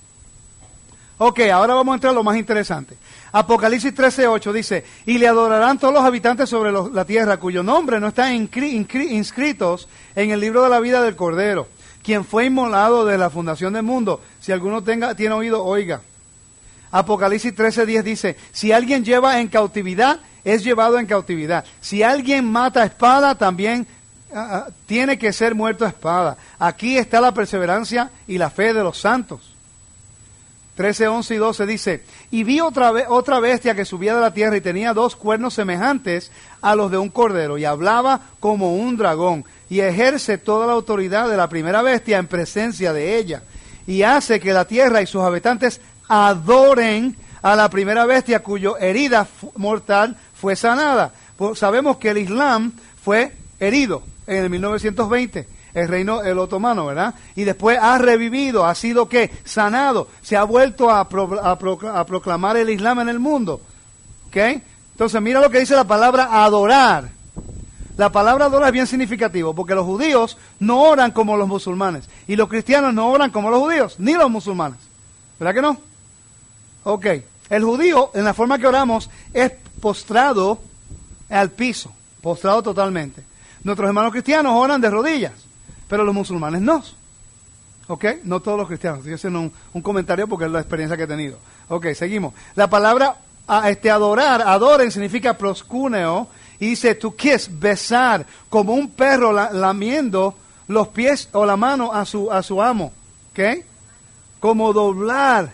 Speaker 1: Ok, ahora vamos a entrar a lo más interesante. Apocalipsis trece ocho dice, y le adorarán todos los habitantes sobre los, la tierra, cuyo nombre no está inscri, inscri, inscritos en el libro de la vida del Cordero, quien fue inmolado desde la fundación del mundo. Si alguno tenga, tiene oído, oiga. Apocalipsis trece diez dice, si alguien lleva en cautividad, es llevado en cautividad. Si alguien mata a espada, también uh, tiene que ser muerto a espada. Aquí está la perseverancia y la fe de los santos. trece, once y doce dice, y vi otra, otra bestia que subía de la tierra y tenía dos cuernos semejantes a los de un cordero y hablaba como un dragón y ejerce toda la autoridad de la primera bestia en presencia de ella y hace que la tierra y sus habitantes adoren a la primera bestia cuyo herida mortal fue sanada. Pues sabemos que el Islam fue herido en el mil novecientos veinte. El reino, el otomano, ¿verdad? Y después ha revivido, ha sido, ¿qué? Sanado. Se ha vuelto a, pro, a, pro, a proclamar el Islam en el mundo. ¿Ok? Entonces, mira lo que dice la palabra adorar. La palabra adorar es bien significativo, porque los judíos no oran como los musulmanes. Y los cristianos no oran como los judíos, ni los musulmanes. ¿Verdad que no? Ok. El judío, en la forma que oramos, es postrado al piso. Postrado totalmente. Nuestros hermanos cristianos oran de rodillas. Pero los musulmanes no. ¿Ok? No todos los cristianos. Estoy haciendo un, un comentario porque es la experiencia que he tenido. Ok, seguimos. La palabra a, este, adorar, adoren, significa proscuneo. Y dice to kiss, besar, como un perro la, lamiendo los pies o la mano a su, a su amo. ¿Ok? Como doblar,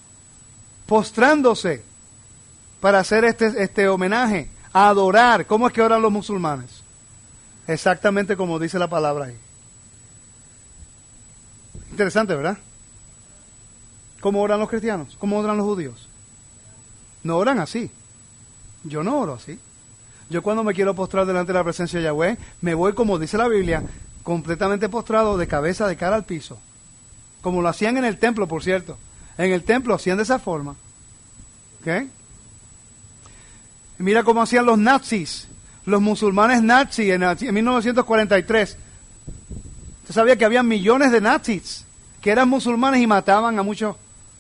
Speaker 1: postrándose para hacer este, este homenaje. Adorar. ¿Cómo es que oran los musulmanes? Exactamente como dice la palabra ahí. Interesante, ¿verdad? ¿Cómo oran los cristianos? ¿Cómo oran los judíos? No oran así. Yo no oro así. Yo cuando me quiero postrar delante de la presencia de Yahweh, me voy, como dice la Biblia, completamente postrado de cabeza, de cara al piso. Como lo hacían en el templo, por cierto. En el templo hacían de esa forma. ¿Ok? Mira cómo hacían los nazis, los musulmanes nazis en, en mil novecientos cuarenta y tres. Usted sabía que había millones de nazis que eran musulmanes y mataban a muchos.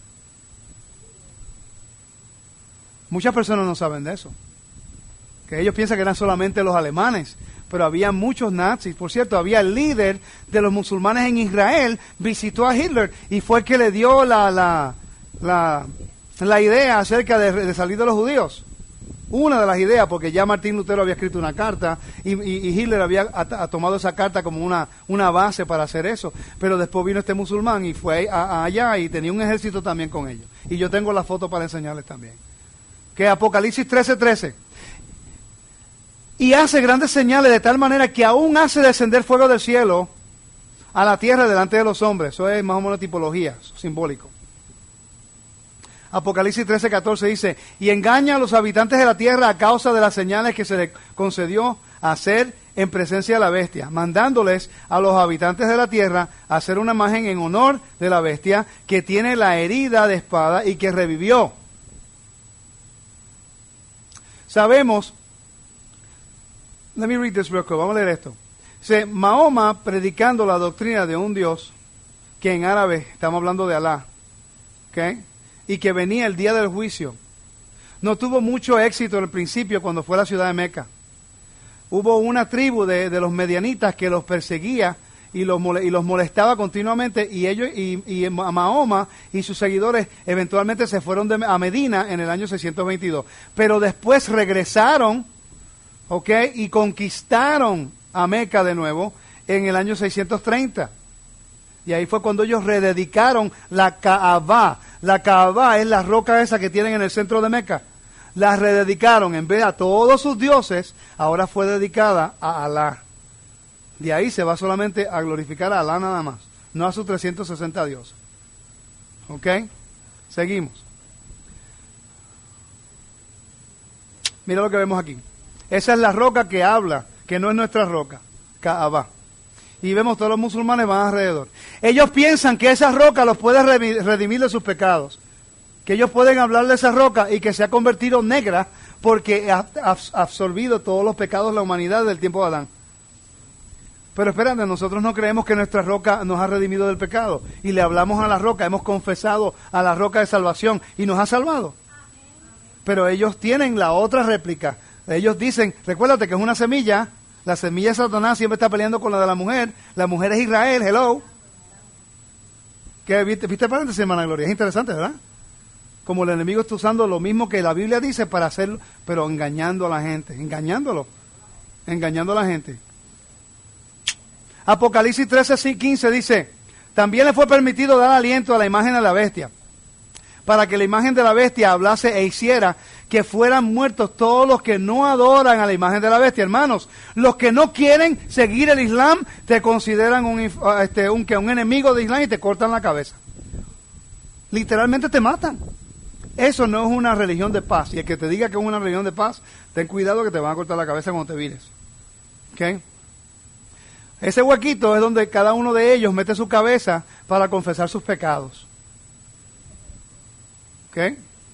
Speaker 1: Muchas personas no saben de eso. Que ellos piensan que eran solamente los alemanes, pero había muchos nazis. Por cierto, había el líder de los musulmanes en Israel, visitó a Hitler y fue el que le dio la, la, la, la idea acerca de, de salir de los judíos. Una de las ideas, porque ya Martín Lutero había escrito una carta y, y, y Hitler había a, a tomado esa carta como una, una base para hacer eso. Pero después vino este musulmán y fue a, a allá y tenía un ejército también con ellos. Y yo tengo la foto para enseñarles también. Que Apocalipsis trece trece. Y hace grandes señales de tal manera que aún hace descender fuego del cielo a la tierra delante de los hombres. Eso es más o menos tipología, simbólico. Apocalipsis trece catorce dice, y engaña a los habitantes de la tierra a causa de las señales que se le concedió hacer en presencia de la bestia, mandándoles a los habitantes de la tierra a hacer una imagen en honor de la bestia que tiene la herida de espada y que revivió. Sabemos, let me read this real quick, vamos a leer esto. Dice, Mahoma predicando la doctrina de un Dios, que en árabe estamos hablando de Alá, ¿ok? Y que venía el día del juicio. No tuvo mucho éxito al principio cuando fue a la ciudad de Meca. Hubo una tribu de, de los medianitas que los perseguía y los, mole, y los molestaba continuamente y ellos y, y Mahoma y sus seguidores eventualmente se fueron de, a Medina en el año seiscientos veintidós. Pero después regresaron, ¿ok? Y conquistaron a Meca de nuevo en el año seiscientos treinta. Y ahí fue cuando ellos rededicaron la Kaabá. La Kaabá es la roca esa que tienen en el centro de Meca. La rededicaron, en vez de a todos sus dioses, ahora fue dedicada a Alá. De ahí se va solamente a glorificar a Alá nada más, no a sus trescientos sesenta dioses. ¿Ok? Seguimos. Mira lo que vemos aquí. Esa es la roca que habla, que no es nuestra roca, Kaabá. Y vemos todos los musulmanes van alrededor. Ellos piensan que esa roca los puede redimir de sus pecados. Que ellos pueden hablar de esa roca y que se ha convertido negra porque ha absorbido todos los pecados de la humanidad del tiempo de Adán. Pero espérate, nosotros no creemos que nuestra roca nos ha redimido del pecado. Y le hablamos a la roca, hemos confesado a la roca de salvación y nos ha salvado. Pero ellos tienen la otra réplica. Ellos dicen, recuérdate que es una semilla. La semilla de Satanás siempre está peleando con la de la mujer. La mujer es Israel, hello. ¿Qué, viste, ¿Viste el paréntesis, hermana Gloria? Es interesante, ¿verdad? Como el enemigo está usando lo mismo que la Biblia dice para hacerlo, pero engañando a la gente, engañándolo, engañando a la gente. Apocalipsis trece quince dice, también le fue permitido dar aliento a la imagen de la bestia, para que la imagen de la bestia hablase e hiciera que fueran muertos todos los que no adoran a la imagen de la bestia. Hermanos, los que no quieren seguir el Islam te consideran un, este, un, que un enemigo de Islam y te cortan la cabeza. Literalmente te matan. Eso no es una religión de paz. Y el que te diga que es una religión de paz, ten cuidado que te van a cortar la cabeza cuando te vires. ¿Ok? Ese huequito es donde cada uno de ellos mete su cabeza para confesar sus pecados. ¿Ok?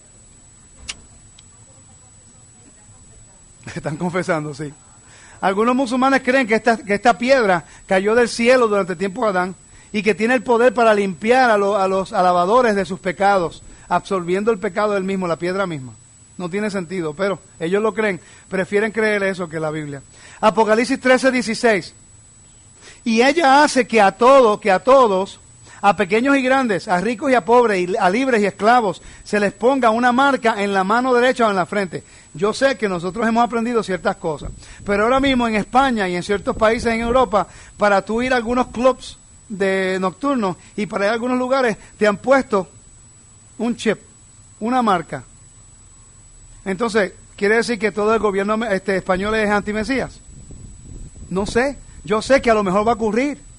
Speaker 1: Están confesando, sí. Algunos musulmanes creen que esta, que esta piedra cayó del cielo durante el tiempo de Adán y que tiene el poder para limpiar a, lo, a los alabadores de sus pecados, absorbiendo el pecado del mismo, la piedra misma. No tiene sentido, pero ellos lo creen. Prefieren creer eso que la Biblia. Apocalipsis trece dieciséis. Y ella hace que a todos, que a todos, a pequeños y grandes, a ricos y a pobres, a libres y esclavos, se les ponga una marca en la mano derecha o en la frente. Yo sé que nosotros hemos aprendido ciertas cosas, pero ahora mismo en España y en ciertos países en Europa, para tú ir a algunos clubs de nocturnos y para ir a algunos lugares, te han puesto un chip, una marca. Entonces, ¿quiere decir que todo el gobierno este, español es antimesías? No sé, yo sé que a lo mejor va a ocurrir.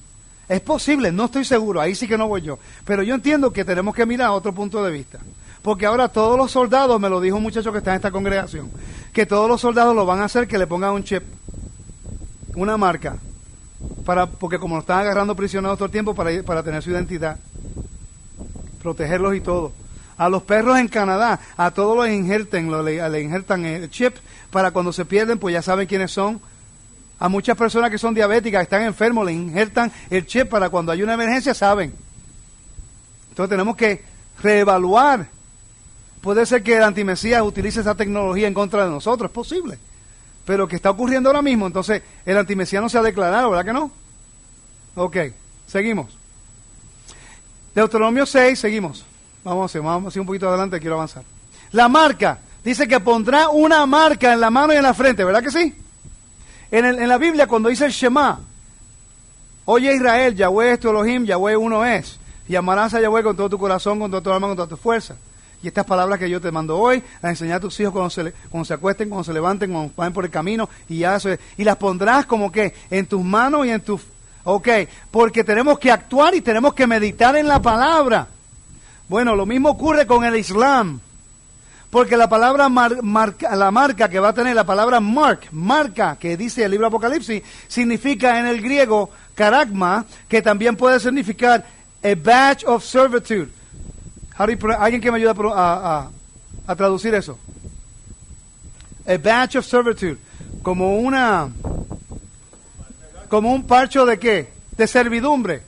Speaker 1: Es posible, no estoy seguro, ahí sí que no voy yo. Pero yo entiendo que tenemos que mirar a otro punto de vista. Porque ahora todos los soldados, me lo dijo un muchacho que está en esta congregación, que todos los soldados lo van a hacer que le pongan un chip, una marca, para porque como nos están agarrando prisioneros todo el tiempo para, ir, para tener su identidad, protegerlos y todo. A los perros en Canadá, a todos los injerten, lo, le, le injertan el chip para cuando se pierden, pues ya saben quiénes son. A muchas personas que son diabéticas, que están enfermos, le injertan el chip para cuando hay una emergencia, saben. Entonces tenemos que reevaluar. Puede ser que el antimesías utilice esa tecnología en contra de nosotros, es posible. Pero que está ocurriendo ahora mismo, entonces el antimesías no se ha declarado, ¿verdad que no? Ok, seguimos. Deuteronomio seis, seguimos. Vamos a hacer, vamos a hacer un poquito adelante, quiero avanzar. La marca, dice que pondrá una marca en la mano y en la frente, ¿verdad que sí? En, el, en la Biblia, cuando dice el Shema, oye Israel, Yahweh es tu Elohim, Yahweh uno es. Y amarás a Yahweh con todo tu corazón, con toda tu alma, con toda tu fuerza. Y estas palabras que yo te mando hoy, las enseñaré a tus hijos cuando se, cuando se acuesten, cuando se levanten, cuando vayan por el camino, y ya eso es. Y las pondrás como que en tus manos y en tus... Ok, porque tenemos que actuar y tenemos que meditar en la palabra. Bueno, lo mismo ocurre con el Islam. Porque la palabra mar, marca, la marca que va a tener la palabra mark, marca, que dice el libro Apocalipsis, significa en el griego karagma, que también puede significar a badge of servitude. ¿Alguien que me ayude a, a, a traducir eso? A badge of servitude, como una, como un parcho de qué, de servidumbre.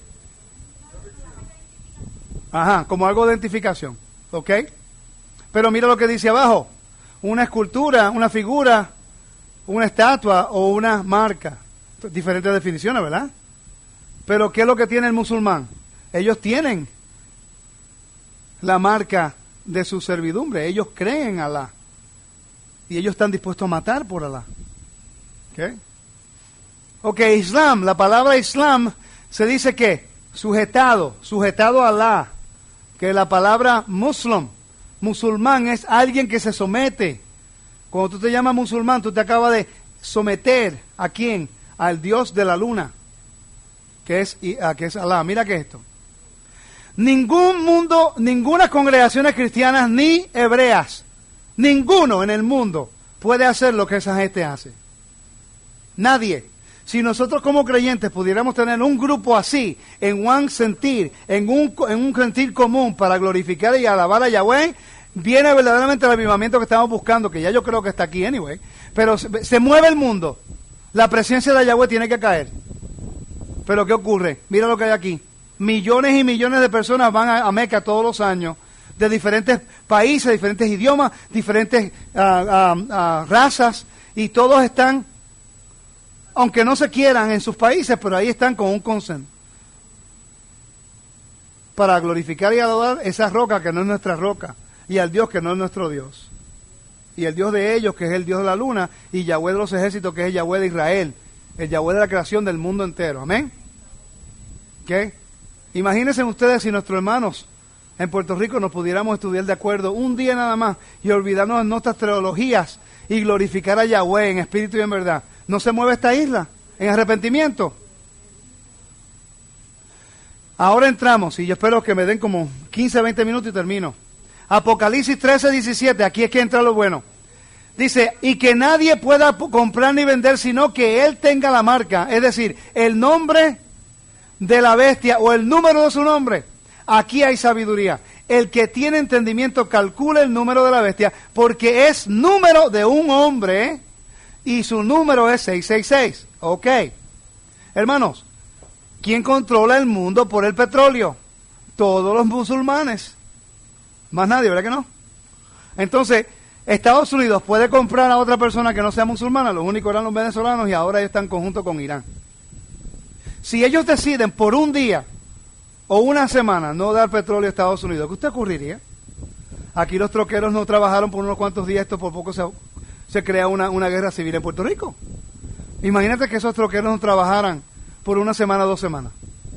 Speaker 1: Ajá, como algo de identificación, ¿ok? Pero mira lo que dice abajo, una escultura, una figura, una estatua o una marca. Diferentes definiciones, ¿verdad? Pero ¿qué es lo que tiene el musulmán? Ellos tienen la marca de su servidumbre, ellos creen en Alá. Y ellos están dispuestos a matar por Alá. ¿Ok? Ok, Islam, la palabra Islam se dice que sujetado, sujetado a Alá. Que la palabra muslim, musulmán es alguien que se somete. Cuando tú te llamas musulmán, tú te acabas de someter ¿a quién? Al Dios de la luna, que es, que es Alá. Mira que esto. Ningún mundo, ninguna congregaciones cristianas ni hebreas, ninguno en el mundo puede hacer lo que esa gente hace. Nadie. Si nosotros como creyentes pudiéramos tener un grupo así, en un sentir, en un, en un sentir común para glorificar y alabar a Yahweh, viene verdaderamente el avivamiento que estamos buscando, que ya yo creo que está aquí anyway, pero se, se mueve el mundo. La presencia de Yahweh tiene que caer. Pero ¿qué ocurre? Mira lo que hay aquí. Millones y millones de personas van a, a Meca todos los años, de diferentes países, diferentes idiomas, diferentes uh, uh, uh, razas, y todos están, aunque no se quieran en sus países, pero ahí están con un consenso para glorificar y adorar esa roca que no es nuestra roca, y al Dios que no es nuestro Dios, y el Dios de ellos que es el Dios de la luna, y Yahweh de los ejércitos que es el Yahweh de Israel, el Yahweh de la creación del mundo entero. Amén. ¿Qué? Imagínense ustedes si nuestros hermanos en Puerto Rico nos pudiéramos estudiar de acuerdo un día nada más y olvidarnos de nuestras teologías y glorificar a Yahweh en espíritu y en verdad. ¿No se mueve esta isla en arrepentimiento? Ahora entramos, y yo espero que me den como quince, veinte minutos y termino. Apocalipsis trece, diecisiete, aquí es que entra lo bueno. Dice, y que nadie pueda comprar ni vender, sino que él tenga la marca, es decir, el nombre de la bestia o el número de su nombre. Aquí hay sabiduría. El que tiene entendimiento calcula el número de la bestia, porque es número de un hombre, ¿eh? Y su número es seiscientos sesenta y seis. Ok. Hermanos, ¿quién controla el mundo por el petróleo? Todos los musulmanes. Más nadie, ¿verdad que no? Entonces, Estados Unidos puede comprar a otra persona que no sea musulmana. Los únicos eran los venezolanos y ahora ellos están conjunto con Irán. Si ellos deciden por un día o una semana no dar petróleo a Estados Unidos, ¿qué usted ocurriría? Aquí los troqueros no trabajaron por unos cuantos días, esto por poco se, se crea una, una guerra civil en Puerto Rico. Imagínate que esos troqueros no trabajaran por una semana o dos semanas.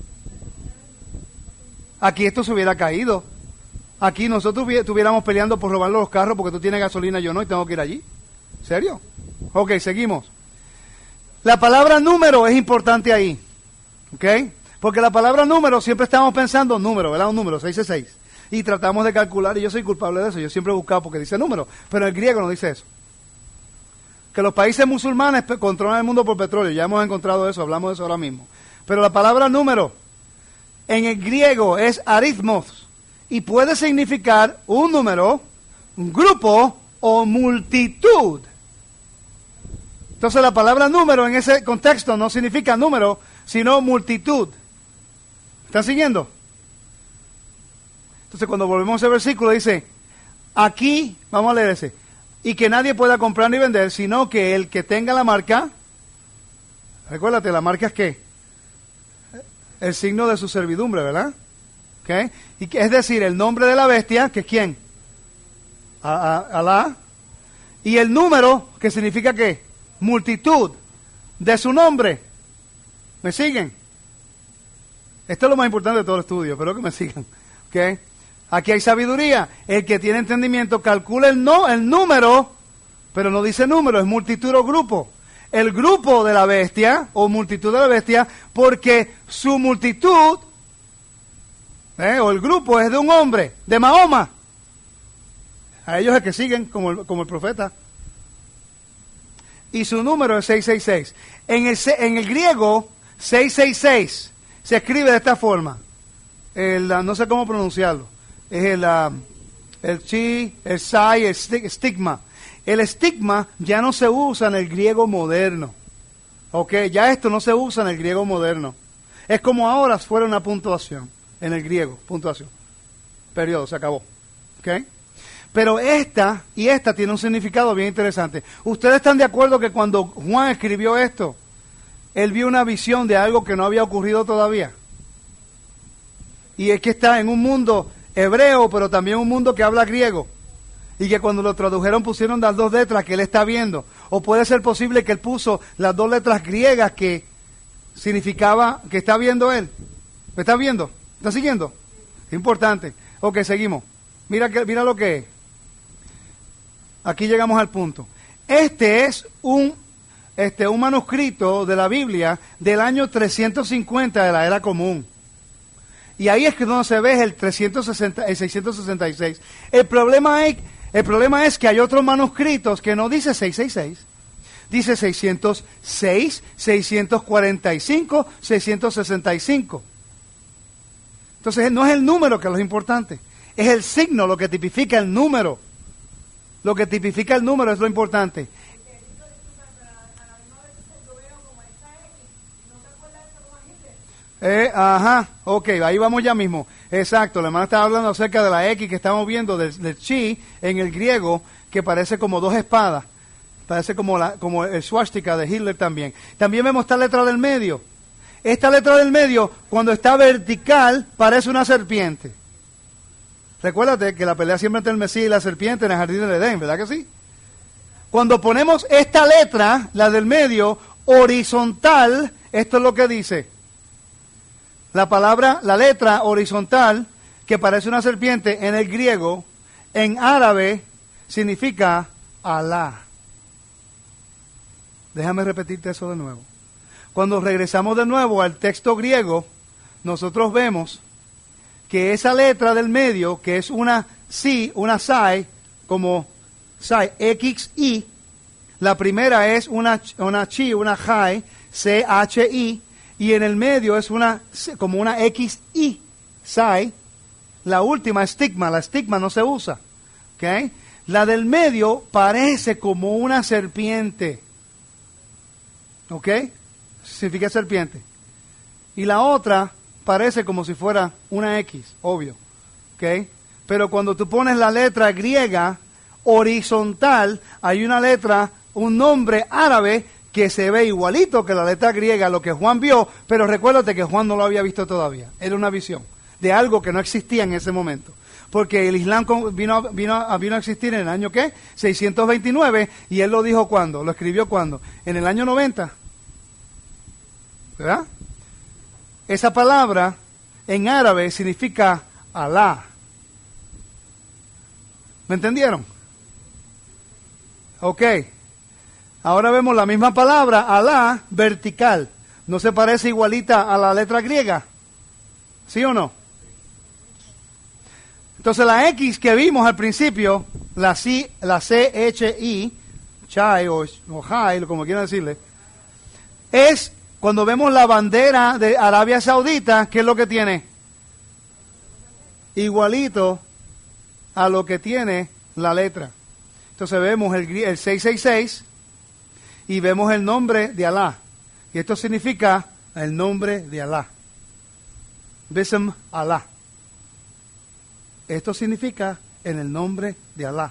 Speaker 1: Aquí esto se hubiera caído. Aquí nosotros estuviéramos peleando por robarle los carros porque tú tienes gasolina y yo no, y tengo que ir allí. ¿Serio? Ok, seguimos. La palabra número es importante ahí. ¿Ok? Porque la palabra número, siempre estamos pensando número, ¿verdad? Un número, seis seis seis. Y tratamos de calcular, y yo soy culpable de eso, yo siempre he buscado porque dice número, pero el griego no dice eso. Que los países musulmanes controlan el mundo por petróleo, ya hemos encontrado eso, hablamos de eso ahora mismo. Pero la palabra número, en el griego es aritmos, y puede significar un número, un grupo o multitud. Entonces la palabra número en ese contexto no significa número, sino multitud. ¿Están siguiendo? Entonces cuando volvemos a ese versículo dice, aquí, vamos a leer ese, y que nadie pueda comprar ni vender, sino que el que tenga la marca, recuérdate, la marca es ¿qué? El signo de su servidumbre, ¿verdad? ¿Okay? Y que, es decir, el nombre de la bestia, que es ¿quién? A, a, Alá. Y el número, que significa ¿qué? Multitud de su nombre. ¿Me siguen? Esto es lo más importante de todo el estudio, espero que me sigan. ¿Okay? Aquí hay sabiduría. El que tiene entendimiento calcula el, no, el número, pero no dice número, es multitud o grupo. El grupo de la bestia, o multitud de la bestia, porque su multitud, eh, o el grupo es de un hombre, de Mahoma. A ellos es que siguen, como el, como el profeta. Y su número es seis seis seis. En el, en el griego, seis seis seis se escribe de esta forma. El, no sé cómo pronunciarlo. Es el, uh, el chi, el sai, el estigma. El estigma ya no se usa en el griego moderno. Ok, ya esto no se usa en el griego moderno. Es como ahora fuera una puntuación en el griego, puntuación. Periodo, se acabó. Ok. Pero esta y esta tiene un significado bien interesante. ¿Ustedes están de acuerdo que cuando Juan escribió esto, él vio una visión de algo que no había ocurrido todavía? Y es que está en un mundo hebreo, pero también un mundo que habla griego. Y que cuando lo tradujeron pusieron las dos letras que él está viendo. O puede ser posible que él puso las dos letras griegas que significaba que está viendo él. ¿Me está viendo? ¿Está siguiendo? Importante. Ok, seguimos. Mira, que, mira lo que es. Aquí llegamos al punto. Este es un, este, un manuscrito de la Biblia del año trescientos cincuenta de la Era Común. Y ahí es que donde se ve el, trescientos sesenta, el seiscientos sesenta y seis. El problema, es, el problema es que hay otros manuscritos que no dice seiscientos sesenta y seis. Dice seiscientos seis, seiscientos cuarenta y cinco, seiscientos sesenta y cinco. Entonces no es el número que es lo importante. Es el signo lo que tipifica el número. Lo que tipifica el número es lo importante. Eh, ajá, ok, ahí vamos ya mismo. Exacto, la hermana estaba hablando acerca de la X que estamos viendo, del, del chi en el griego, que parece como dos espadas. Parece como, la, como el swastika de Hitler también. También vemos esta letra del medio. Esta letra del medio, cuando está vertical, parece una serpiente. Recuérdate que la pelea siempre entre el Mesías y la serpiente en el jardín del Edén, ¿verdad que sí? Cuando ponemos esta letra, la del medio, horizontal, esto es lo que dice. La palabra, la letra horizontal, que parece una serpiente en el griego, en árabe, significa Alá. Déjame repetirte eso de nuevo. Cuando regresamos de nuevo al texto griego, nosotros vemos que esa letra del medio, que es una si, una sai, como sai, X I, la primera es una, una chi, una jai, C H I, y en el medio es una, como una X I, sai, la última estigma, la estigma no se usa, ¿ok? La del medio parece como una serpiente, ¿ok? Significa serpiente. Y la otra parece como si fuera una X, obvio, ¿ok? Pero cuando tú pones la letra griega horizontal, hay una letra, un nombre árabe que se ve igualito que la letra griega, lo que Juan vio, pero recuérdate que Juan no lo había visto todavía. Era una visión de algo que no existía en ese momento. Porque el Islam vino, vino, vino a existir en el año, ¿qué? seiscientos veintinueve, y él lo dijo ¿cuándo? ¿Lo escribió cuándo? En el año noventa. ¿Verdad? Esa palabra en árabe significa Alá. ¿Me entendieron? Ok. Ahora vemos la misma palabra, Alá, vertical. ¿No se parece igualita a la letra griega? ¿Sí o no? Entonces la X que vimos al principio, la C, la C H I, Chai o, o Jai, como quieran decirle, es cuando vemos la bandera de Arabia Saudita, ¿qué es lo que tiene? Igualito a lo que tiene la letra. Entonces vemos el, el seiscientos sesenta y seis y vemos el nombre de Alá. Y esto significa el nombre de Alá. Bism Alá. Esto significa en el nombre de Alá.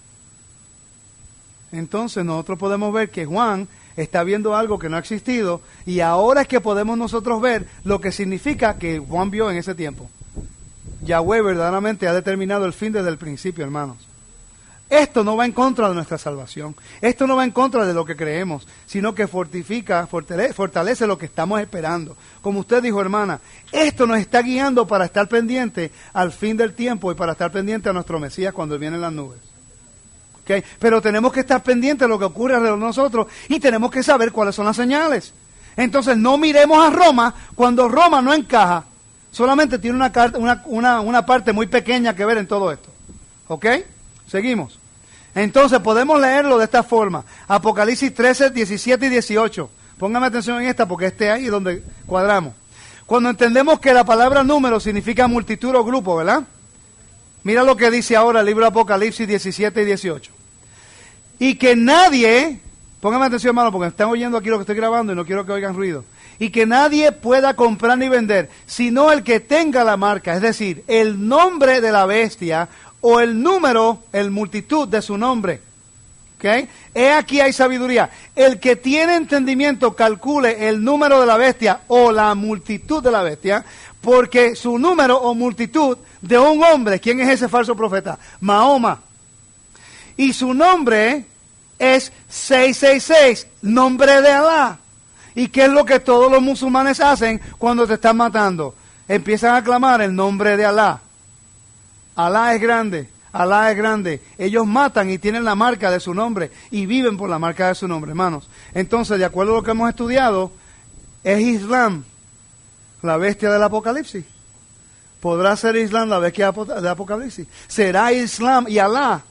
Speaker 1: Entonces nosotros podemos ver que Juan está viendo algo que no ha existido y ahora es que podemos nosotros ver lo que significa que Juan vio en ese tiempo. Yahweh verdaderamente ha determinado el fin desde el principio, hermanos. Esto no va en contra de nuestra salvación. Esto no va en contra de lo que creemos, sino que fortifica, fortalece, fortalece lo que estamos esperando. Como usted dijo, hermana, esto nos está guiando para estar pendiente al fin del tiempo y para estar pendiente a nuestro Mesías cuando viene en las nubes. ¿Okay? Pero tenemos que estar pendientes de lo que ocurre alrededor de nosotros y tenemos que saber cuáles son las señales. Entonces no miremos a Roma cuando Roma no encaja. Solamente tiene una, una, una, una parte muy pequeña que ver en todo esto. ¿Ok? Seguimos. Entonces podemos leerlo de esta forma. Apocalipsis trece, diecisiete y dieciocho. Póngame atención en esta porque este ahí es donde cuadramos. Cuando entendemos que la palabra número significa multitud o grupo, ¿verdad? Mira lo que dice ahora el libro de Apocalipsis diecisiete y dieciocho. Y que nadie, póngame atención hermano porque están oyendo aquí lo que estoy grabando y no quiero que oigan ruido. Y que nadie pueda comprar ni vender, sino el que tenga la marca, es decir, el nombre de la bestia o el número, el multitud de su nombre. ¿Ok? He aquí hay sabiduría. El que tiene entendimiento calcule el número de la bestia o la multitud de la bestia, porque su número o multitud de un hombre, ¿quién es ese falso profeta? Mahoma. Y su nombre es seiscientos sesenta y seis, nombre de Alá. ¿Y qué es lo que todos los musulmanes hacen cuando te están matando? Empiezan a clamar el nombre de Alá. Alá es grande, Alá es grande. Ellos matan y tienen la marca de su nombre y viven por la marca de su nombre, hermanos. Entonces, de acuerdo a lo que hemos estudiado, es Islam la bestia del Apocalipsis. ¿Podrá ser Islam la bestia del Apocalipsis? ¿Será Islam y Alá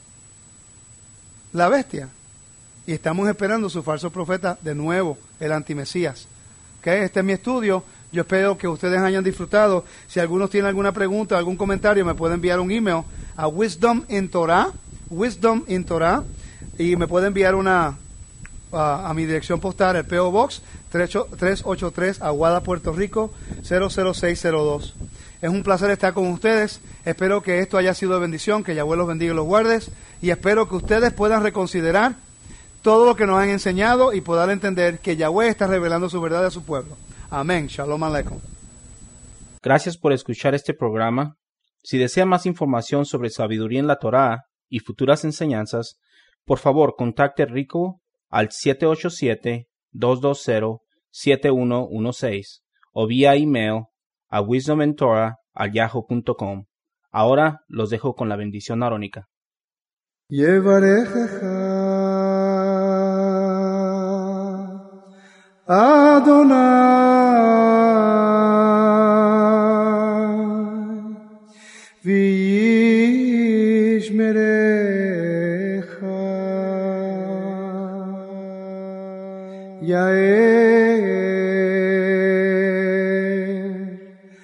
Speaker 1: la bestia? Y estamos esperando su falso profeta de nuevo, el antimesías. ¿Okay? Este es mi estudio. Yo espero que ustedes hayan disfrutado. Si algunos tienen alguna pregunta, algún comentario, me pueden enviar un email a Wisdom in Torah, Wisdom in Torah, y me pueden enviar una a, a mi dirección postal, el P O Box trescientos ochenta y tres, Aguada, Puerto Rico, cero cero seis cero dos. Es un placer estar con ustedes. Espero que esto haya sido de bendición, que Yahweh los bendiga y los guarde, y espero que ustedes puedan reconsiderar todo lo que nos han enseñado y poder entender que Yahweh está revelando su verdad a su pueblo. Amén. Shalom Aleichem.
Speaker 2: Gracias por escuchar este programa. Si desea más información sobre sabiduría en la Torá y futuras enseñanzas, por favor contacte a Rico al siete ocho siete, dos dos cero, siete uno uno seis o vía email a wisdomentorah arroba yahoo punto com. Ahora los dejo con la bendición arónica.
Speaker 1: Adonai v'yishmerecha Yair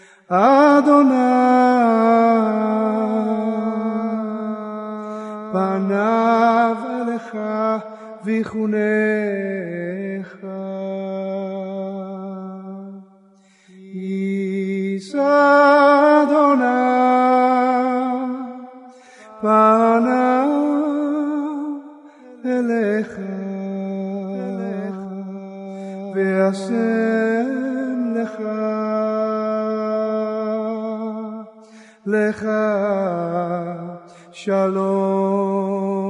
Speaker 1: Adonai panav elecha v'chunecha Adonai panav elecha ve'asem lecha lecha shalom.